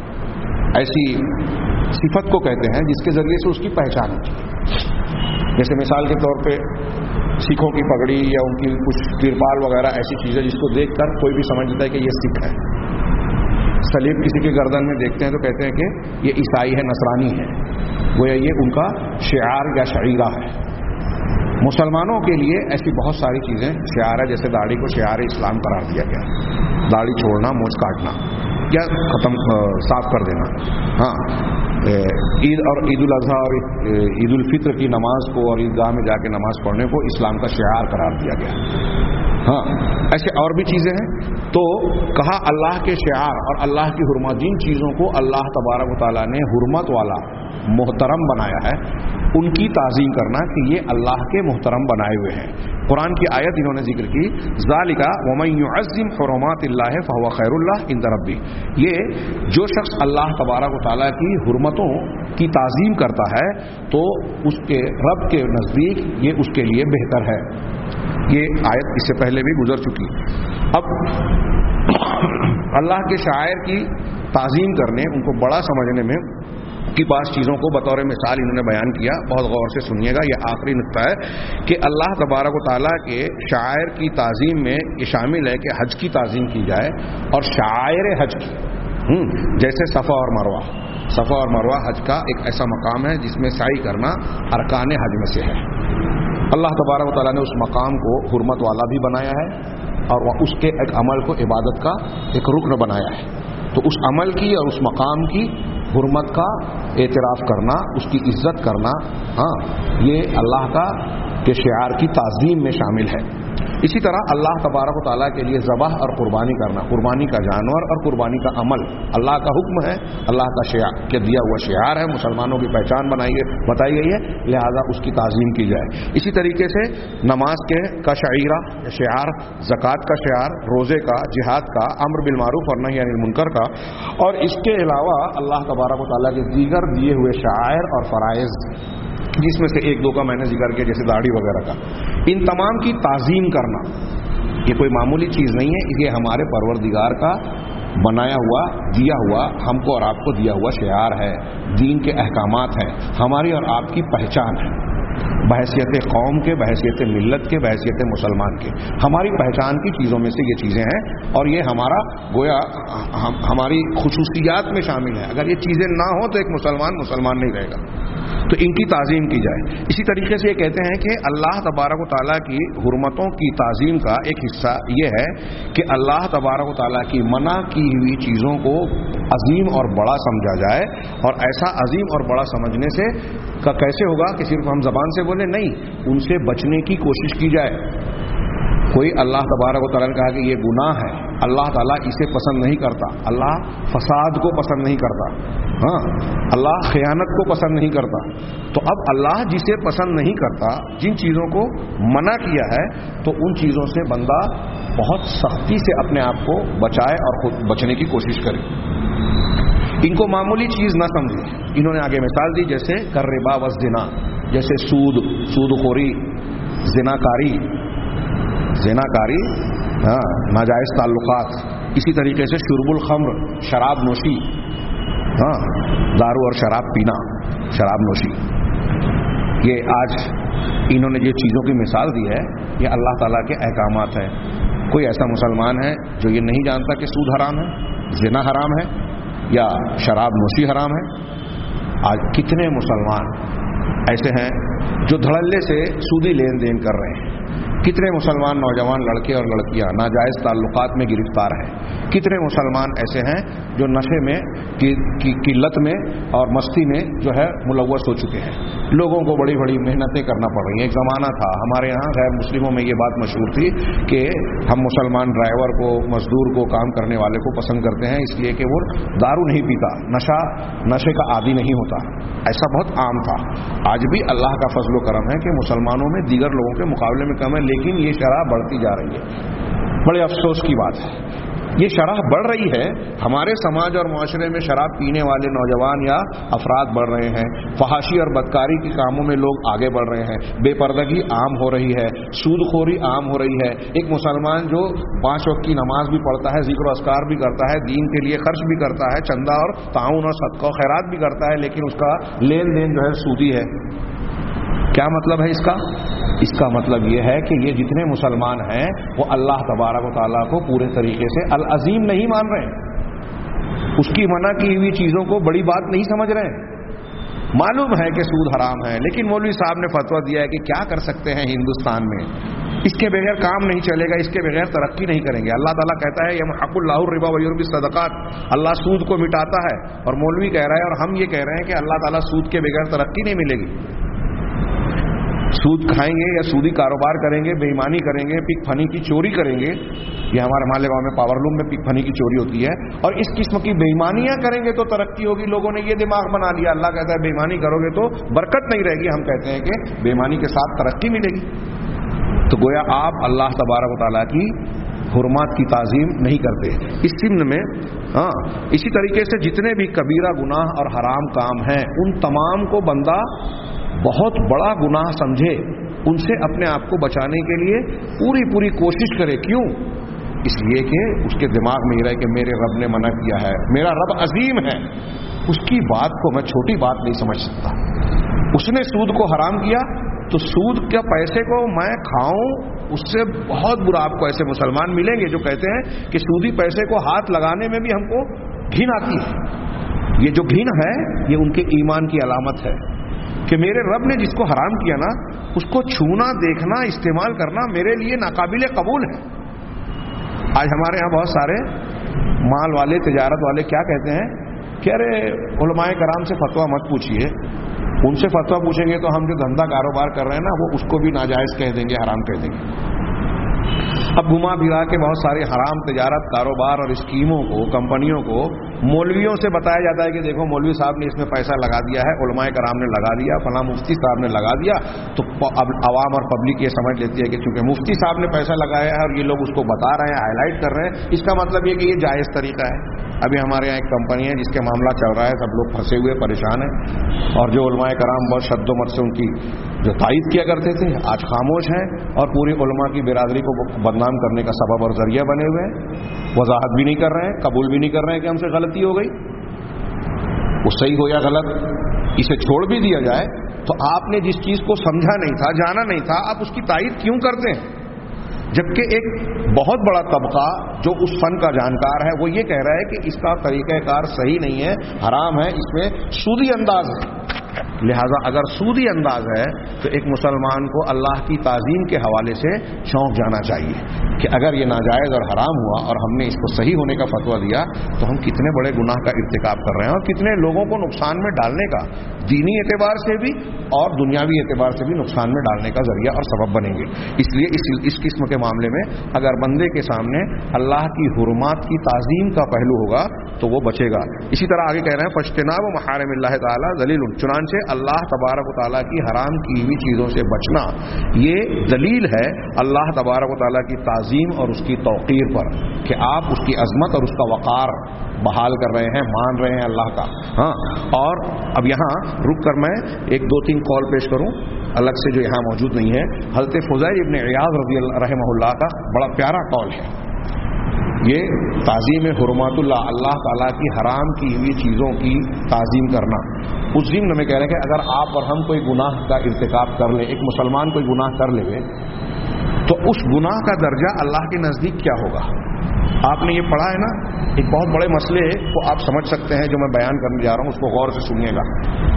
ایسی صفت کو کہتے ہیں جس کے ذریعے سے اس کی پہچان ہوتی ہے. جیسے مثال کے طور پہ سکھوں کی پگڑی یا ان کی کچھ ترپال وغیرہ ایسی چیزیں جس کو دیکھ کر کوئی بھی سمجھتا ہے کہ یہ سکھ ہے. سلیب کسی کے گردن میں دیکھتے ہیں تو کہتے ہیں کہ یہ عیسائی ہے، نصرانی ہے. گویا یہ ان کا شعار یا شعیرہ ہے. مسلمانوں کے لیے ایسی بہت ساری چیزیں شعار ہے، جیسے داڑھی کو شعار اسلام قرار دیا گیا، داڑھی چھوڑنا، مونچھ کاٹنا یا ختم صاف کر دینا. ہاں، عید اور عید الاضحیٰ اور عید الفطر کی نماز کو اور عیدگاہ میں جا کے نماز پڑھنے کو اسلام کا شعار قرار دیا گیا. ہاں، ایسے اور بھی چیزیں ہیں. تو کہا اللہ کے شعار اور اللہ کی حرمت، جن چیزوں کو اللہ تبارک و تعالیٰ نے حرمت والا محترم بنایا ہے ان کی تعظیم کرنا کہ یہ اللہ کے محترم بنائے ہوئے ہیں. قرآن کی آیت انہوں نے ذکر کی، ذالک ومن یعظم حرمات اللہ فهو خیر اللہ عند ربہ. یہ جو شخص اللہ تبارک و تعالیٰ کی حرمتوں کی تعظیم کرتا ہے تو اس کے رب کے نزدیک یہ اس کے لیے بہتر ہے. یہ آیت اس سے پہلے بھی گزر چکی. اب اللہ کے شاعر کی تعظیم کرنے، ان کو بڑا سمجھنے میں کی بعض چیزوں کو بطور مثال انہوں نے بیان کیا. بہت غور سے سنیے گا، یہ آخری نقطہ ہے کہ اللہ تبارک و تعالیٰ کے شاعر کی تعظیم میں یہ شامل ہے کہ حج کی تعظیم کی جائے، اور شاعر حج کی جیسے صفا اور مروہ. صفا اور مروہ حج کا ایک ایسا مقام ہے جس میں سعی کرنا ارکان حج میں سے ہے. اللہ تبارک و تعالیٰ نے اس مقام کو حرمت والا بھی بنایا ہے اور وہ اس کے ایک عمل کو عبادت کا ایک رکن بنایا ہے. تو اس عمل کی اور اس مقام کی حرمت کا اعتراف کرنا، اس کی عزت کرنا، ہاں، یہ اللہ کا کے شعار کی تعظیم میں شامل ہے. اسی طرح اللہ تبارک و تعالیٰ کے لیے ذبح اور قربانی کرنا، قربانی کا جانور اور قربانی کا عمل اللہ کا حکم ہے، اللہ کا شعار کے دیا ہوا شعار ہے، مسلمانوں کی پہچان بنائی بتائی گئی ہے، لہذا اس کی تعظیم کی جائے. اسی طریقے سے نماز کے کا شعیرہ شعار، زکوٰۃ کا شعار، روزے کا، جہاد کا، امر بالمعروف اور نہی عن المنکر کا، اور اس کے علاوہ اللہ تبارک و تعالیٰ کے دیگر دیے ہوئے شعائر اور فرائض، جس میں سے ایک دو کا میں نے ذکر کیا جیسے داڑھی وغیرہ کا، ان تمام کی تعظیم کرنا یہ کوئی معمولی چیز نہیں ہے. یہ ہمارے پروردگار کا بنایا ہوا، دیا ہوا، ہم کو اور آپ کو دیا ہوا شعار ہے، دین کے احکامات ہیں، ہماری اور آپ کی پہچان ہے بحیثیت قوم کے، بحیثیت ملت کے، بحیثیت مسلمان کے. ہماری پہچان کی چیزوں میں سے یہ چیزیں ہیں اور یہ ہمارا گویا ہم, ہماری خصوصیات میں شامل ہے. اگر یہ چیزیں نہ ہوں تو ایک مسلمان مسلمان نہیں رہے گا. تو ان کی تعظیم کی جائے. اسی طریقے سے یہ کہتے ہیں کہ اللہ تبارک و تعالیٰ کی حرمتوں کی تعظیم کا ایک حصہ یہ ہے کہ اللہ تبارک و تعالیٰ کی منع کی ہوئی چیزوں کو عظیم اور بڑا سمجھا جائے. اور ایسا عظیم اور بڑا سمجھنے سے کا کیسے ہوگا کہ صرف ہم زبان سے بولیں؟ نہیں، ان سے بچنے کی کوشش کی جائے. کوئی اللہ تبارک و تعالیٰ نے کہا کہ یہ گناہ ہے، اللہ تعالیٰ اسے پسند نہیں کرتا، اللہ فساد کو پسند نہیں کرتا، ہاں، اللہ خیانت کو پسند نہیں کرتا. تو اب اللہ جسے پسند نہیں کرتا، جن چیزوں کو منع کیا ہے، تو ان چیزوں سے بندہ بہت سختی سے اپنے آپ کو بچائے اور خود بچنے کی کوشش کرے. ان کو معمولی چیز نہ سمجھے. انہوں نے آگے مثال دی جیسے کر ربا و زنا، جیسے سود، سود خوری، زنا کاری زنا کاری ہاں، ناجائز تعلقات. اسی طریقے سے شرب الخمر، شراب نوشی، ہاں، دارو اور شراب پینا، شراب نوشی. یہ آج انہوں نے جو چیزوں کی مثال دی ہے یہ اللہ تعالیٰ کے احکامات ہیں. کوئی ایسا مسلمان ہے جو یہ نہیں جانتا کہ سود حرام ہے، زنا حرام ہے یا شراب نوشی حرام ہے؟ آج کتنے مسلمان ایسے ہیں جو دھڑلے سے سودی لین دین کر رہے ہیں. کتنے مسلمان نوجوان لڑکے اور لڑکیاں ناجائز تعلقات میں گرفتار ہیں. کتنے مسلمان ایسے ہیں جو نشے میں کی, کی, کی لت میں اور مستی میں جو ہے ملوث ہو چکے ہیں. لوگوں کو بڑی بڑی محنتیں کرنا پڑ رہی ہیں. ایک زمانہ تھا ہمارے یہاں غیر مسلموں میں یہ بات مشہور تھی کہ ہم مسلمان ڈرائیور کو, مزدور کو, کام کرنے والے کو پسند کرتے ہیں اس لیے کہ وہ دارو نہیں پیتا, نشہ نشے کا عادی نہیں ہوتا. ایسا بہت عام تھا. آج بھی اللہ کا فضل و کرم ہے کہ مسلمانوں میں دیگر لوگوں کے مقابلے میں کم ہے, لیکن یہ شرح بڑھتی جا رہی ہے. بڑے افسوس کی بات ہے, یہ شرح بڑھ رہی ہے. ہمارے سماج اور معاشرے میں شراب پینے والے نوجوان یا افراد بڑھ رہے ہیں. فحاشی اور بدکاری کے کاموں میں لوگ آگے بڑھ رہے ہیں. بے پردگی عام ہو رہی ہے. سود خوری عام ہو رہی ہے. ایک مسلمان جو پانچ وقت کی نماز بھی پڑھتا ہے, ذکر و اذکار بھی کرتا ہے, دین کے لیے خرچ بھی کرتا ہے, چندہ اور تعاون اور صدقہ و خیرات بھی کرتا ہے, لیکن اس کا لین دین جو ہے سودی ہے. کیا مطلب ہے اس کا؟ اس کا مطلب یہ ہے کہ یہ جتنے مسلمان ہیں وہ اللہ تبارک و تعالیٰ کو پورے طریقے سے العظیم نہیں مان رہے ہیں. اس کی منع کی ہوئی چیزوں کو بڑی بات نہیں سمجھ رہے ہیں. معلوم ہے کہ سود حرام ہے, لیکن مولوی صاحب نے فتویٰ دیا ہے کہ کیا کر سکتے ہیں ہندوستان میں, اس کے بغیر کام نہیں چلے گا, اس کے بغیر ترقی نہیں کریں گے. اللہ تعالیٰ کہتا ہے یمحق اللہ الربا ویربی الصدقات, اللہ سود کو مٹاتا ہے, اور مولوی کہہ رہا ہے اور ہم یہ کہہ رہے ہیں کہ اللہ تعالیٰ سود کے بغیر ترقی نہیں ملے گی. سود کھائیں گے یا سودی کاروبار کریں گے, بے ایمانی کریں گے, پک پھنی کی چوری کریں گے. یہ ہمارے مالیگاؤں میں پاور لوم میں پک پھنی کی چوری ہوتی ہے, اور اس قسم کی بے ایمانیاں کریں گے تو ترقی ہوگی. لوگوں نے یہ دماغ بنا لیا. اللہ کہتا ہے بے ایمانی کرو گے تو برکت نہیں رہے گی. ہم کہتے ہیں کہ بے ایمانی کے ساتھ ترقی ملے گی. تو گویا آپ اللہ تبارک و تعالیٰ کی حرمات کی تعظیم نہیں کرتے. اس ضمن میں ہاں اسی طریقے سے جتنے بھی کبیرہ گناہ اور حرام کام ہیں ان تمام کو بندہ بہت بڑا گناہ سمجھے, ان سے اپنے آپ کو بچانے کے لیے پوری پوری کوشش کرے. کیوں؟ اس لیے کہ اس کے دماغ میں یہ رہے کہ میرے رب نے منع کیا ہے, میرا رب عظیم ہے, اس کی بات کو میں چھوٹی بات نہیں سمجھ سکتا. اس نے سود کو حرام کیا تو سود کے پیسے کو میں کھاؤں, اس سے بہت برا. آپ کو ایسے مسلمان ملیں گے جو کہتے ہیں کہ سودی پیسے کو ہاتھ لگانے میں بھی ہم کو گھن آتی ہے. یہ جو گھن ہے یہ ان کے ایمان کی علامت ہے کہ میرے رب نے جس کو حرام کیا نا اس کو چھونا, دیکھنا, استعمال کرنا میرے لیے ناقابل قبول ہے. آج ہمارے ہاں بہت سارے مال والے, تجارت والے کیا کہتے ہیں کہ ارے علماء کرام سے فتویٰ مت پوچھیے, ان سے فتویٰ پوچھیں گے تو ہم جو دھندا کاروبار کر رہے ہیں نا وہ اس کو بھی ناجائز کہہ دیں گے, حرام کہہ دیں گے. اب گھما پھرا کے بہت سارے حرام تجارت کاروبار اور اسکیموں کو, کمپنیوں کو مولویوں سے بتایا جاتا ہے کہ دیکھو مولوی صاحب نے اس میں پیسہ لگا دیا ہے, علماء کرام نے لگا دیا, فلاں مفتی صاحب نے لگا دیا. تو اب عوام اور پبلک یہ سمجھ لیتی ہے کہ چونکہ مفتی صاحب نے پیسہ لگایا ہے اور یہ لوگ اس کو بتا رہے ہیں, ہائی لائٹ کر رہے ہیں, اس کا مطلب یہ کہ یہ جائز طریقہ ہے. ابھی ہمارے یہاں ایک کمپنی ہے جس کے معاملہ چل رہا ہے, سب لوگ پھنسے ہوئے پریشان ہیں, اور جو علماء کرام بہت شد و مت سے ان کی جو تائید کیا کرتے تھے آج خاموش ہیں, اور پوری علماء کی برادری کو بدنام کرنے کا سبب اور ذریعہ بنے ہوئے ہیں. وضاحت بھی نہیں کر رہے ہیں, قبول بھی نہیں کر رہے ہیں کہ ہم سے غلطی ہو گئی. وہ صحیح ہو یا غلط اسے چھوڑ بھی دیا جائے تو آپ نے جس چیز کو سمجھا نہیں تھا, جانا نہیں تھا, آپ اس کی تائید کیوں کرتے ہیں؟ جبکہ ایک بہت بڑا طبقہ جو اس فن کا جانکار ہے وہ یہ کہہ رہا ہے کہ اس کا طریقہ کار صحیح نہیں ہے, حرام ہے, اس میں سودی انداز ہے. لہذا اگر سودی انداز ہے تو ایک مسلمان کو اللہ کی تعظیم کے حوالے سے چونک جانا چاہیے کہ اگر یہ ناجائز اور حرام ہوا اور ہم نے اس کو صحیح ہونے کا فتویٰ دیا تو ہم کتنے بڑے گناہ کا ارتکاب کر رہے ہیں, اور کتنے لوگوں کو نقصان میں ڈالنے کا, دینی اعتبار سے بھی اور دنیاوی اعتبار سے بھی نقصان میں ڈالنے کا ذریعہ اور سبب بنیں گے. اس لیے اس اس قسم کے معاملے میں اگر بندے کے سامنے اللہ کی حرمات کی تعظیم کا پہلو ہوگا تو وہ بچے گا. اسی طرح آگے کہہ رہے ہیں فاجتناب محارم اللہ تعالیٰ ذلیل, چنانچہ اللہ تبارک و تعالیٰ کی حرام کی ہوئی چیزوں سے بچنا یہ دلیل ہے اللہ تبارک و تعالیٰ کی تعظیم اور اس کی توقیر پر کہ آپ اس کی عظمت اور اس کا وقار بحال کر رہے ہیں, مان رہے ہیں اللہ کا. ہاں, اور اب یہاں رک کر میں ایک دو تین کال پیش کروں الگ سے جو یہاں موجود نہیں ہے. حضرت فضیل ابن عیاض رضی اللہ رحمہ اللہ کا بڑا پیارا کال ہے. یہ تعظیم حرمات اللہ, اللہ تعالیٰ کی حرام کی ہوئی چیزوں کی تعظیم کرنا. اس ضمن میں کہہ رہے ہیں کہ اگر آپ اور ہم کوئی گناہ کا ارتکاب کر لیں, ایک مسلمان کوئی گناہ کر لے تو اس گناہ کا درجہ اللہ کے نزدیک کیا ہوگا. آپ نے یہ پڑھا ہے نا, ایک بہت بڑے مسئلے کو آپ سمجھ سکتے ہیں جو میں بیان کرنے جا رہا ہوں, اس کو غور سے سنیے گا.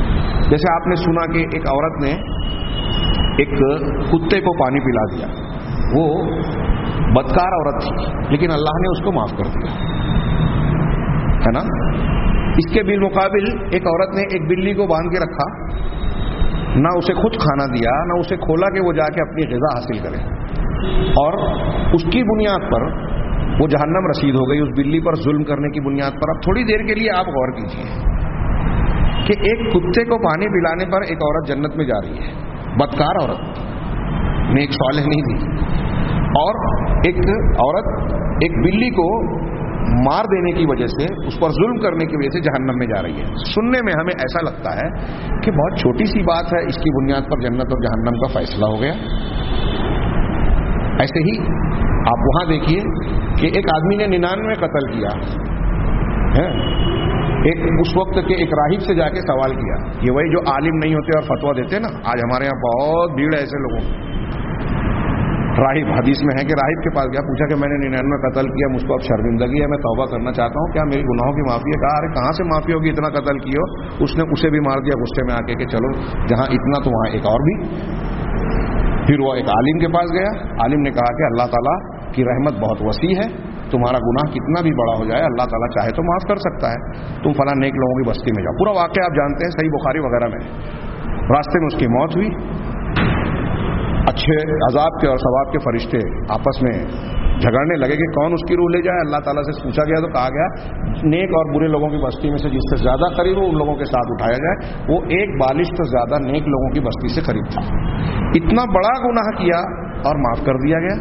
جیسے آپ نے سنا کہ ایک عورت نے ایک کتے کو پانی پلا دیا، وہ بدکار عورت تھی لیکن اللہ نے اس کو معاف کر دیا، ہے نا. اس کے بالمقابل ایک عورت نے ایک بلی کو باندھ کے رکھا، نہ اسے خود کھانا دیا، نہ اسے کھولا کہ وہ جا کے اپنی غذا حاصل کرے، اور اس کی بنیاد پر وہ جہنم رسید ہو گئی، اس بلی پر ظلم کرنے کی بنیاد پر. اب تھوڑی دیر کے لیے آپ غور کیجیے کہ ایک کتے کو پانی پلانے پر ایک عورت جنت میں جا رہی ہے، بدکار عورت، نیک صالح نہیں تھی، اور ایک عورت ایک بلی کو مار دینے کی وجہ سے، اس پر ظلم کرنے کی وجہ سے جہنم میں جا رہی ہے. سننے میں ہمیں ایسا لگتا ہے کہ بہت چھوٹی سی بات ہے، اس کی بنیاد پر جنت اور جہنم کا فیصلہ ہو گیا. ایسے ہی آپ وہاں دیکھیے کہ ایک آدمی نے ننانوے قتل کیا ہے، ایک اس وقت کے ایک راہب سے جا کے سوال کیا، یہ وہی جو عالم نہیں ہوتے اور فتویٰ دیتے نا، آج ہمارے یہاں بہت بھیڑ ہے ایسے لوگوں. راہب، حدیث میں ہے کہ راہب کے پاس گیا، پوچھا کہ میں نے ننانوے قتل کیا، مجھ کو اب شرمندگی ہے، میں توبہ کرنا چاہتا ہوں، کیا میری گناہوں کی معافی ہے؟ کہا ارے کہاں سے معافی ہوگی، اتنا قتل کیے ہو. اس نے اسے بھی مار دیا غصے میں آ کے کہ چلو جہاں اتنا تو وہاں ایک اور بھی. پھر وہ ایک عالم کے پاس گیا، عالم نے کہا کہ اللہ تعالیٰ کی رحمت بہت وسیع ہے، تمہارا گناہ کتنا بھی بڑا ہو جائے اللہ تعالیٰ چاہے تو معاف کر سکتا ہے، تم فلاں نیک لوگوں کی بستی میں جاؤ. پورا واقعہ آپ جانتے ہیں، صحیح بخاری وغیرہ میں. راستے میں اس کی موت ہوئی. اچھے عذاب کے اور ثواب کے فرشتے آپس میں جھگڑنے لگے کہ کون اس کی روح لے جائے. اللہ تعالیٰ سے پوچھا گیا تو کہا گیا نیک اور برے لوگوں کی بستی میں سے جس سے زیادہ قریب ہو ان لوگوں کے ساتھ اٹھایا جائے. وہ ایک بالش سے زیادہ نیک لوگوں کی بستی سے قریب تھا. اتنا بڑا گناہ کیا اور معاف کر دیا گیا.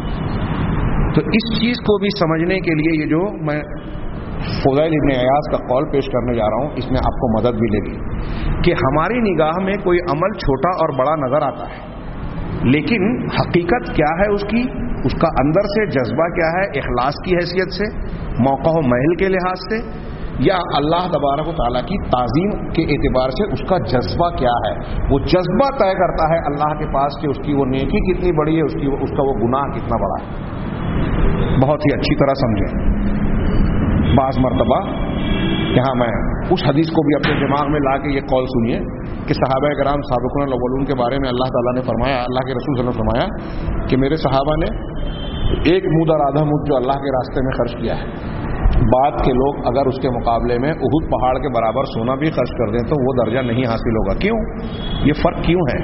تو اس چیز کو بھی سمجھنے کے لیے یہ جو میں فضیل ابن عیاض کا قول پیش کرنے جا رہا ہوں، اس میں آپ کو مدد ملے گی کہ ہماری نگاہ میں کوئی عمل چھوٹا اور بڑا نظر آتا ہے، لیکن حقیقت کیا ہے اس کی، اس کا اندر سے جذبہ کیا ہے، اخلاص کی حیثیت سے، موقع و محل کے لحاظ سے، یا اللہ تبارک و تعالیٰ کی تعظیم کے اعتبار سے اس کا جذبہ کیا ہے. وہ جذبہ طے کرتا ہے اللہ کے پاس کہ اس کی وہ نیکی کتنی بڑی ہے، اس کی اس کا وہ گناہ کتنا بڑا ہے. بہت ہی اچھی طرح سمجھیں. بعض مرتبہ یہاں میں اس حدیث کو بھی اپنے دماغ میں لا کے یہ قول سنیے کہ صحابہ کرام سابقون الاولون کے بارے میں اللہ تعالیٰ نے فرمایا، اللہ کے رسول صلی اللہ علیہ وسلم نے فرمایا کہ میرے صحابہ نے ایک مد اور آدھا مد جو اللہ کے راستے میں خرچ کیا ہے، بعد کے لوگ اگر اس کے مقابلے میں احد پہاڑ کے برابر سونا بھی خرچ کر دیں تو وہ درجہ نہیں حاصل ہوگا. کیوں؟ یہ فرق کیوں ہے؟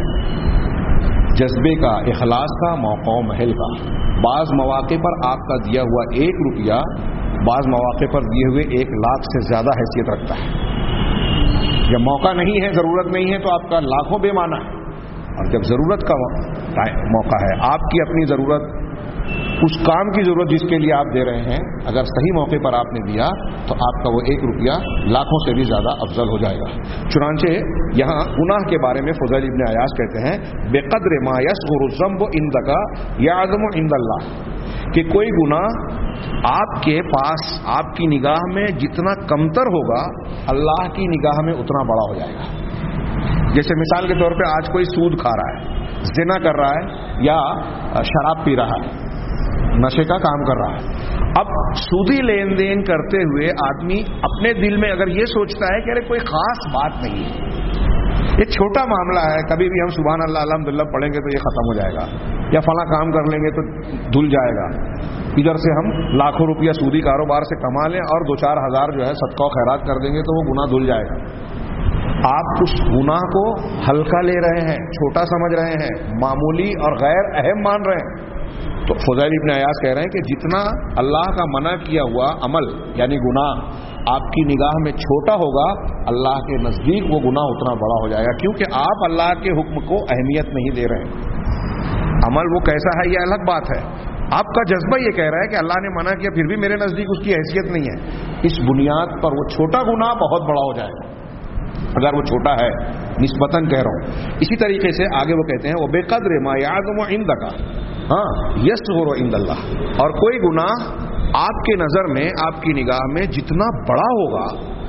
جذبے کا، اخلاص کا، موقع و محل کا. بعض مواقع پر آپ کا دیا ہوا ایک روپیہ بعض مواقع پر دیے ہوئے ایک لاکھ سے زیادہ حیثیت رکھتا ہے. جب موقع نہیں ہے، ضرورت نہیں ہے، تو آپ کا لاکھوں بے معنی ہے، اور جب ضرورت کا موقع ہے، آپ کی اپنی ضرورت، اس کام کی ضرورت جس کے لیے آپ دے رہے ہیں، اگر صحیح موقع پر آپ نے دیا تو آپ کا وہ ایک روپیہ لاکھوں سے بھی زیادہ افضل ہو جائے گا. چنانچہ یہاں گناہ کے بارے میں فضیل ابن عیاض کہتے ہیں بقدر ما یصغر الذنب عندک یعظم عند اللہ، کہ کوئی گناہ آپ کے پاس، آپ کی نگاہ میں جتنا کمتر ہوگا اللہ کی نگاہ میں اتنا بڑا ہو جائے گا. جیسے مثال کے طور پہ آج کوئی سود کھا رہا ہے، زنا کر رہا ہے، یا شراب پی رہا ہے، نشے کا کام کر رہا ہے. اب سودی لین دین کرتے ہوئے آدمی اپنے دل میں اگر یہ سوچتا ہے کہ ارے کوئی خاص بات نہیں ہے، یہ چھوٹا معاملہ ہے، کبھی بھی ہم سبحان اللہ الحمدللہ پڑھیں گے تو یہ ختم ہو جائے گا، یا فلاں کام کر لیں گے تو دھل جائے گا، ادھر سے ہم لاکھوں روپیہ سودی کاروبار سے کما لیں اور دو چار ہزار جو ہے صدقہ و خیرات کر دیں گے تو وہ گناہ دھل جائے گا. آپ اس گناہ کو ہلکا لے رہے ہیں، چھوٹا سمجھ رہے ہیں، معمولی اور غیر اہم مان رہے ہیں. تو فضیل ابن عیاض کہہ رہے ہیں کہ جتنا اللہ کا منع کیا ہوا عمل یعنی گناہ آپ کی نگاہ میں چھوٹا ہوگا، اللہ کے نزدیک وہ گناہ اتنا بڑا ہو جائے گا، کیونکہ آپ اللہ کے حکم کو اہمیت نہیں دے رہے ہیں. عمل وہ کیسا ہے یہ الگ بات ہے، آپ کا جذبہ یہ کہہ رہا ہے کہ اللہ نے منع کیا پھر بھی میرے نزدیک اس کی حیثیت نہیں ہے. اس بنیاد پر وہ چھوٹا گناہ بہت بڑا ہو جائے گا اگر وہ چھوٹا ہے، نسبتاً کہہ رہا ہوں. اسی طریقے سے آگے وہ کہتے ہیں وہ بے قدر ما یعظم عندک ہاں یصغر عند اللہ، اور کوئی گناہ آپ کے نظر میں، آپ کی نگاہ میں جتنا بڑا ہوگا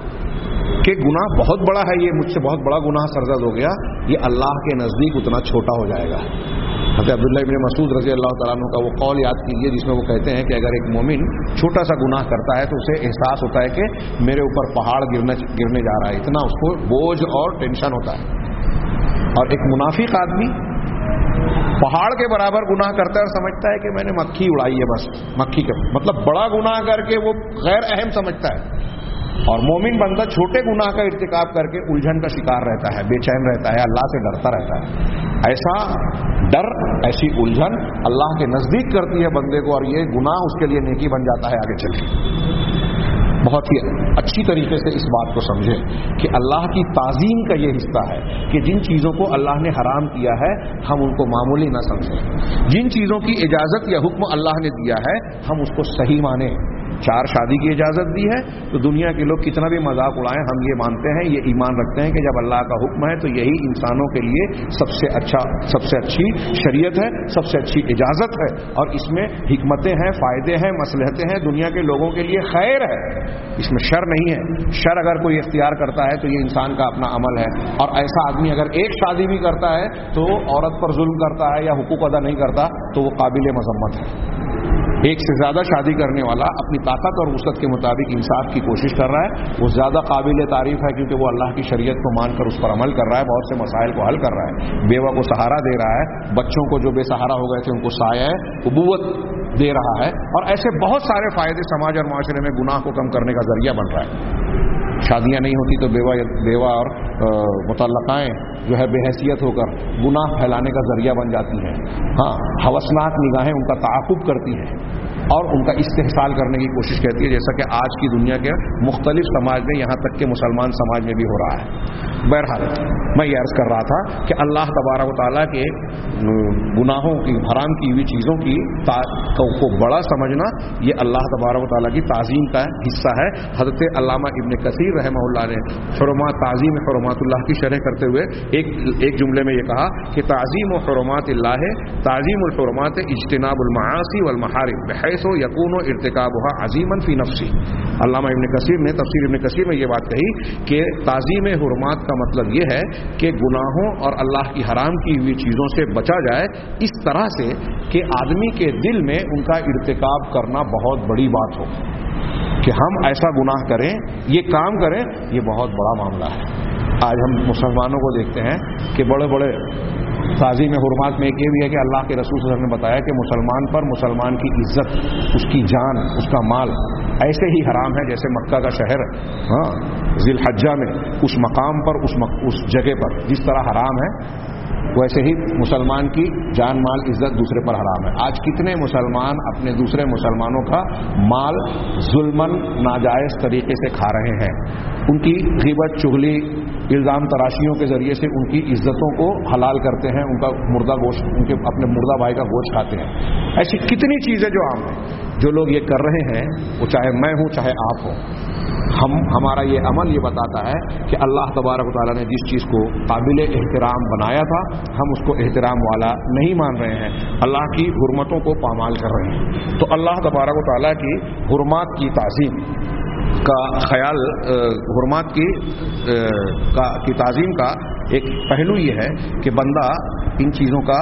کہ گناہ بہت بڑا ہے، یہ مجھ سے بہت بڑا گناہ سرزد ہو گیا، یہ اللہ کے نزدیک اتنا چھوٹا ہو جائے گا. حضرت عبداللہ ابن مسعود رضی اللہ تعالیٰ عنہ کا وہ قول یاد کیجیے جس میں وہ کہتے ہیں کہ اگر ایک مومن چھوٹا سا گناہ کرتا ہے تو اسے احساس ہوتا ہے کہ میرے اوپر پہاڑ گرنے گرنے جا رہا ہے، اتنا اس کو بوجھ اور ٹینشن ہوتا ہے. اور ایک منافق آدمی پہاڑ کے برابر گناہ کرتا ہے اور سمجھتا ہے کہ میں نے مکھی اڑائی ہے، بس مکھی کا مطلب بڑا گناہ کر کے وہ غیر اہم سمجھتا ہے. اور مومن بندہ چھوٹے گناہ کا ارتکاب کر کے الجھن کا شکار رہتا ہے، بے چین رہتا ہے، اللہ سے ڈرتا رہتا ہے. ایسا ڈر، ایسی الجھن اللہ کے نزدیک کرتی ہے بندے کو، اور یہ گناہ اس کے لیے نیکی بن جاتا ہے آگے چل کے. بہت ہی اچھی طریقے سے اس بات کو سمجھیں کہ اللہ کی تعظیم کا یہ حصہ ہے کہ جن چیزوں کو اللہ نے حرام کیا ہے ہم ان کو معمولی نہ سمجھیں، جن چیزوں کی اجازت یا حکم اللہ نے دیا ہے ہم اس کو صحیح مانیں. چار شادی کی اجازت دی ہے تو دنیا کے لوگ کتنا بھی مذاق اڑائیں، ہم یہ مانتے ہیں، یہ ایمان رکھتے ہیں کہ جب اللہ کا حکم ہے تو یہی انسانوں کے لیے سب سے اچھا، سب سے اچھی شریعت ہے، سب سے اچھی اجازت ہے، اور اس میں حکمتیں ہیں، فائدے ہیں، مصلحتیں ہیں، دنیا کے لوگوں کے لیے خیر ہے، اس میں شر نہیں ہے. شر اگر کوئی اختیار کرتا ہے تو یہ انسان کا اپنا عمل ہے. اور ایسا آدمی اگر ایک شادی بھی کرتا ہے تو عورت پر ظلم کرتا ہے یا حقوق ادا نہیں کرتا تو وہ قابل مذمت ہے. ایک سے زیادہ شادی کرنے والا اپنی طاقت اور وسعت کے مطابق انصاف کی کوشش کر رہا ہے، وہ زیادہ قابل تعریف ہے کیونکہ وہ اللہ کی شریعت کو مان کر اس پر عمل کر رہا ہے، بہت سے مسائل کو حل کر رہا ہے، بیوہ کو سہارا دے رہا ہے، بچوں کو جو بے سہارا ہو گئے تھے ان کو سایہ ابوت دے رہا ہے، اور ایسے بہت سارے فائدے سماج اور معاشرے میں گناہ کو کم کرنے کا ذریعہ بن رہا ہے. شادیاں نہیں ہوتی تو بیوہ بیوہ اور متعلقائیں جو ہے بے حیثیت ہو کر گناہ پھیلانے کا ذریعہ بن جاتی ہیں. ہاں، ہوسناک نگاہیں ان کا تعاقب کرتی ہیں اور ان کا استحصال کرنے کی کوشش کرتی ہے، جیسا کہ آج کی دنیا کے مختلف سماج میں، یہاں تک کہ مسلمان سماج میں بھی ہو رہا ہے. بہرحال میں یہ عرض کر رہا تھا کہ اللہ تبارک و تعالیٰ کے گناہوں کی، حرام کی ہوئی چیزوں کی کو بڑا سمجھنا یہ اللہ تبارک و تعالیٰ کی تعظیم کا حصہ ہے. حضرت علامہ ابن کثیر رحمہ اللہ نے حرمات تعظیم حرمات اللہ کی شرح کرتے ہوئے ایک ایک جملے میں یہ کہا کہ تعظیم و حرمات اللہ تعظیم الحرمات اجتناب المعاصی والمحارم بحیث یکون ارتکابها عظیما فی نفسی. علامہ ابن کثیر نے تفسیر ابن کثیر میں یہ بات کہی کہ تعظیم حرمات کا مطلب یہ ہے کہ گناہوں اور اللہ کی حرام کی ہوئی چیزوں سے بچا جائے اس طرح سے کہ آدمی کے دل میں ان کا ارتکاب کرنا بہت بڑی بات ہو، کہ ہم ایسا گناہ کریں، یہ کام کریں، یہ بہت بڑا معاملہ ہے. آج ہم مسلمانوں کو دیکھتے ہیں کہ بڑے بڑے تعظیم حرمات میں ایک یہ بھی ہے کہ اللہ کے رسول صلی اللہ علیہ وسلم نے بتایا کہ مسلمان پر مسلمان کی عزت، اس کی جان، اس کا مال ایسے ہی حرام ہے جیسے مکہ کا شہر ہاں ذی الحجہ میں اس مقام پر، اس مق... اس جگہ پر جس طرح حرام ہے ویسے ہی مسلمان کی جان مال عزت دوسرے پر حرام ہے. آج کتنے مسلمان اپنے دوسرے مسلمانوں کا مال ظلماً ناجائز طریقے سے کھا رہے ہیں، ان کی غیبت، چغلی، الزام تراشیوں کے ذریعے سے ان کی عزتوں کو حلال کرتے ہیں، ان کا مردہ گوشت، ان کے اپنے مردہ بھائی کا گوشت کھاتے ہیں. ایسی کتنی چیزیں جو عام ہیں، جو لوگ یہ کر رہے ہیں، وہ چاہے میں ہوں چاہے آپ ہوں، ہم ہمارا یہ عمل یہ بتاتا ہے کہ اللہ تبارک و تعالیٰ نے جس چیز کو قابل احترام بنایا تھا ہم اس کو احترام والا نہیں مان رہے ہیں، اللہ کی حرمتوں کو پامال کر رہے ہیں. تو اللہ تبارک و تعالیٰ کی حرمات کی تعظیم کا خیال، حرمات کی کا کی تعظیم کا ایک پہلو یہ ہے کہ بندہ ان چیزوں کا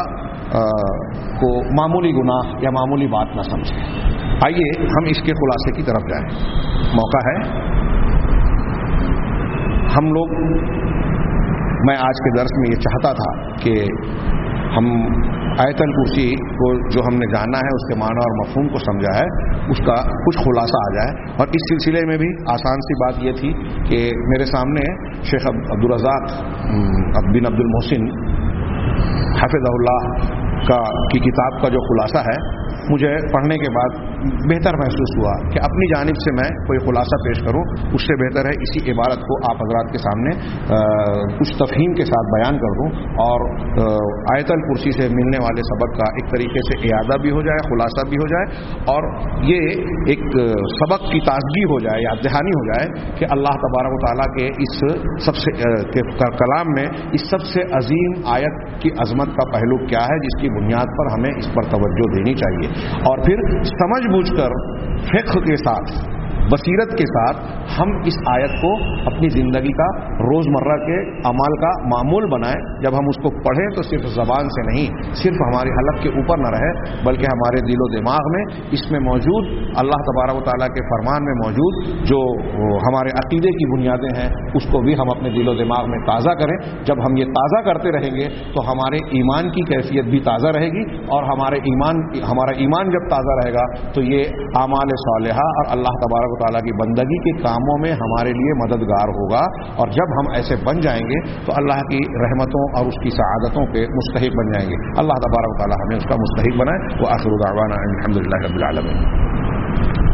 کو معمولی گناہ یا معمولی بات نہ سمجھے. آئیے ہم اس کے خلاصے کی طرف جائیں. موقع ہے ہم لوگ، میں آج کے درس میں یہ چاہتا تھا کہ ہم آیت الکرسی کو جو ہم نے جانا ہے اس کے معنی اور مفہوم کو سمجھا ہے اس کا کچھ خلاصہ آ جائے. اور اس سلسلے میں بھی آسان سی بات یہ تھی کہ میرے سامنے شیخ عبدالرزاق بن عبد المحسن حفظہ اللہ کا کی کتاب کا جو خلاصہ ہے، مجھے پڑھنے کے بعد بہتر محسوس ہوا کہ اپنی جانب سے میں کوئی خلاصہ پیش کروں، اس سے بہتر ہے اسی عبارت کو آپ حضرات کے سامنے کچھ تفہیم کے ساتھ بیان کر دوں اور آیت الکرسی سے ملنے والے سبق کا ایک طریقے سے اعادہ بھی ہو جائے، خلاصہ بھی ہو جائے، اور یہ ایک سبق کی تازگی ہو جائے، یاد دہانی ہو جائے کہ اللہ تبارک و تعالیٰ کے اس سب سے کلام میں اس سب سے عظیم آیت کی عظمت کا پہلو کیا ہے جس کی بنیاد پر ہمیں اس پر توجہ دینی چاہیے، اور پھر سمجھ بوجھ کر فقہ کے ساتھ بصیرت کے ساتھ ہم اس آیت کو اپنی زندگی کا روزمرہ کے اعمال کا معمول بنائیں. جب ہم اس کو پڑھیں تو صرف زبان سے نہیں, صرف ہماری حلق کے اوپر نہ رہے, بلکہ ہمارے دل و دماغ میں اس میں موجود اللہ تبارک و تعالیٰ کے فرمان میں موجود جو ہمارے عقیدے کی بنیادیں ہیں اس کو بھی ہم اپنے دل و دماغ میں تازہ کریں. جب ہم یہ تازہ کرتے رہیں گے تو ہمارے ایمان کی کیفیت بھی تازہ رہے گی, اور ہمارے ایمان ہمارا ایمان جب تازہ رہے گا تو یہ اعمال صالحہ اور اللہ تبارک و تعالیٰ کی بندگی کے کاموں میں ہمارے لیے مددگار ہوگا. اور جب ہم ایسے بن جائیں گے تو اللہ کی رحمتوں اور اس کی سعادتوں کے مستحق بن جائیں گے. اللہ تبارک و تعالیٰ ہمیں اس کا مستحق بنائے. وآخر دعوانا الحمد للہ رب العالمین.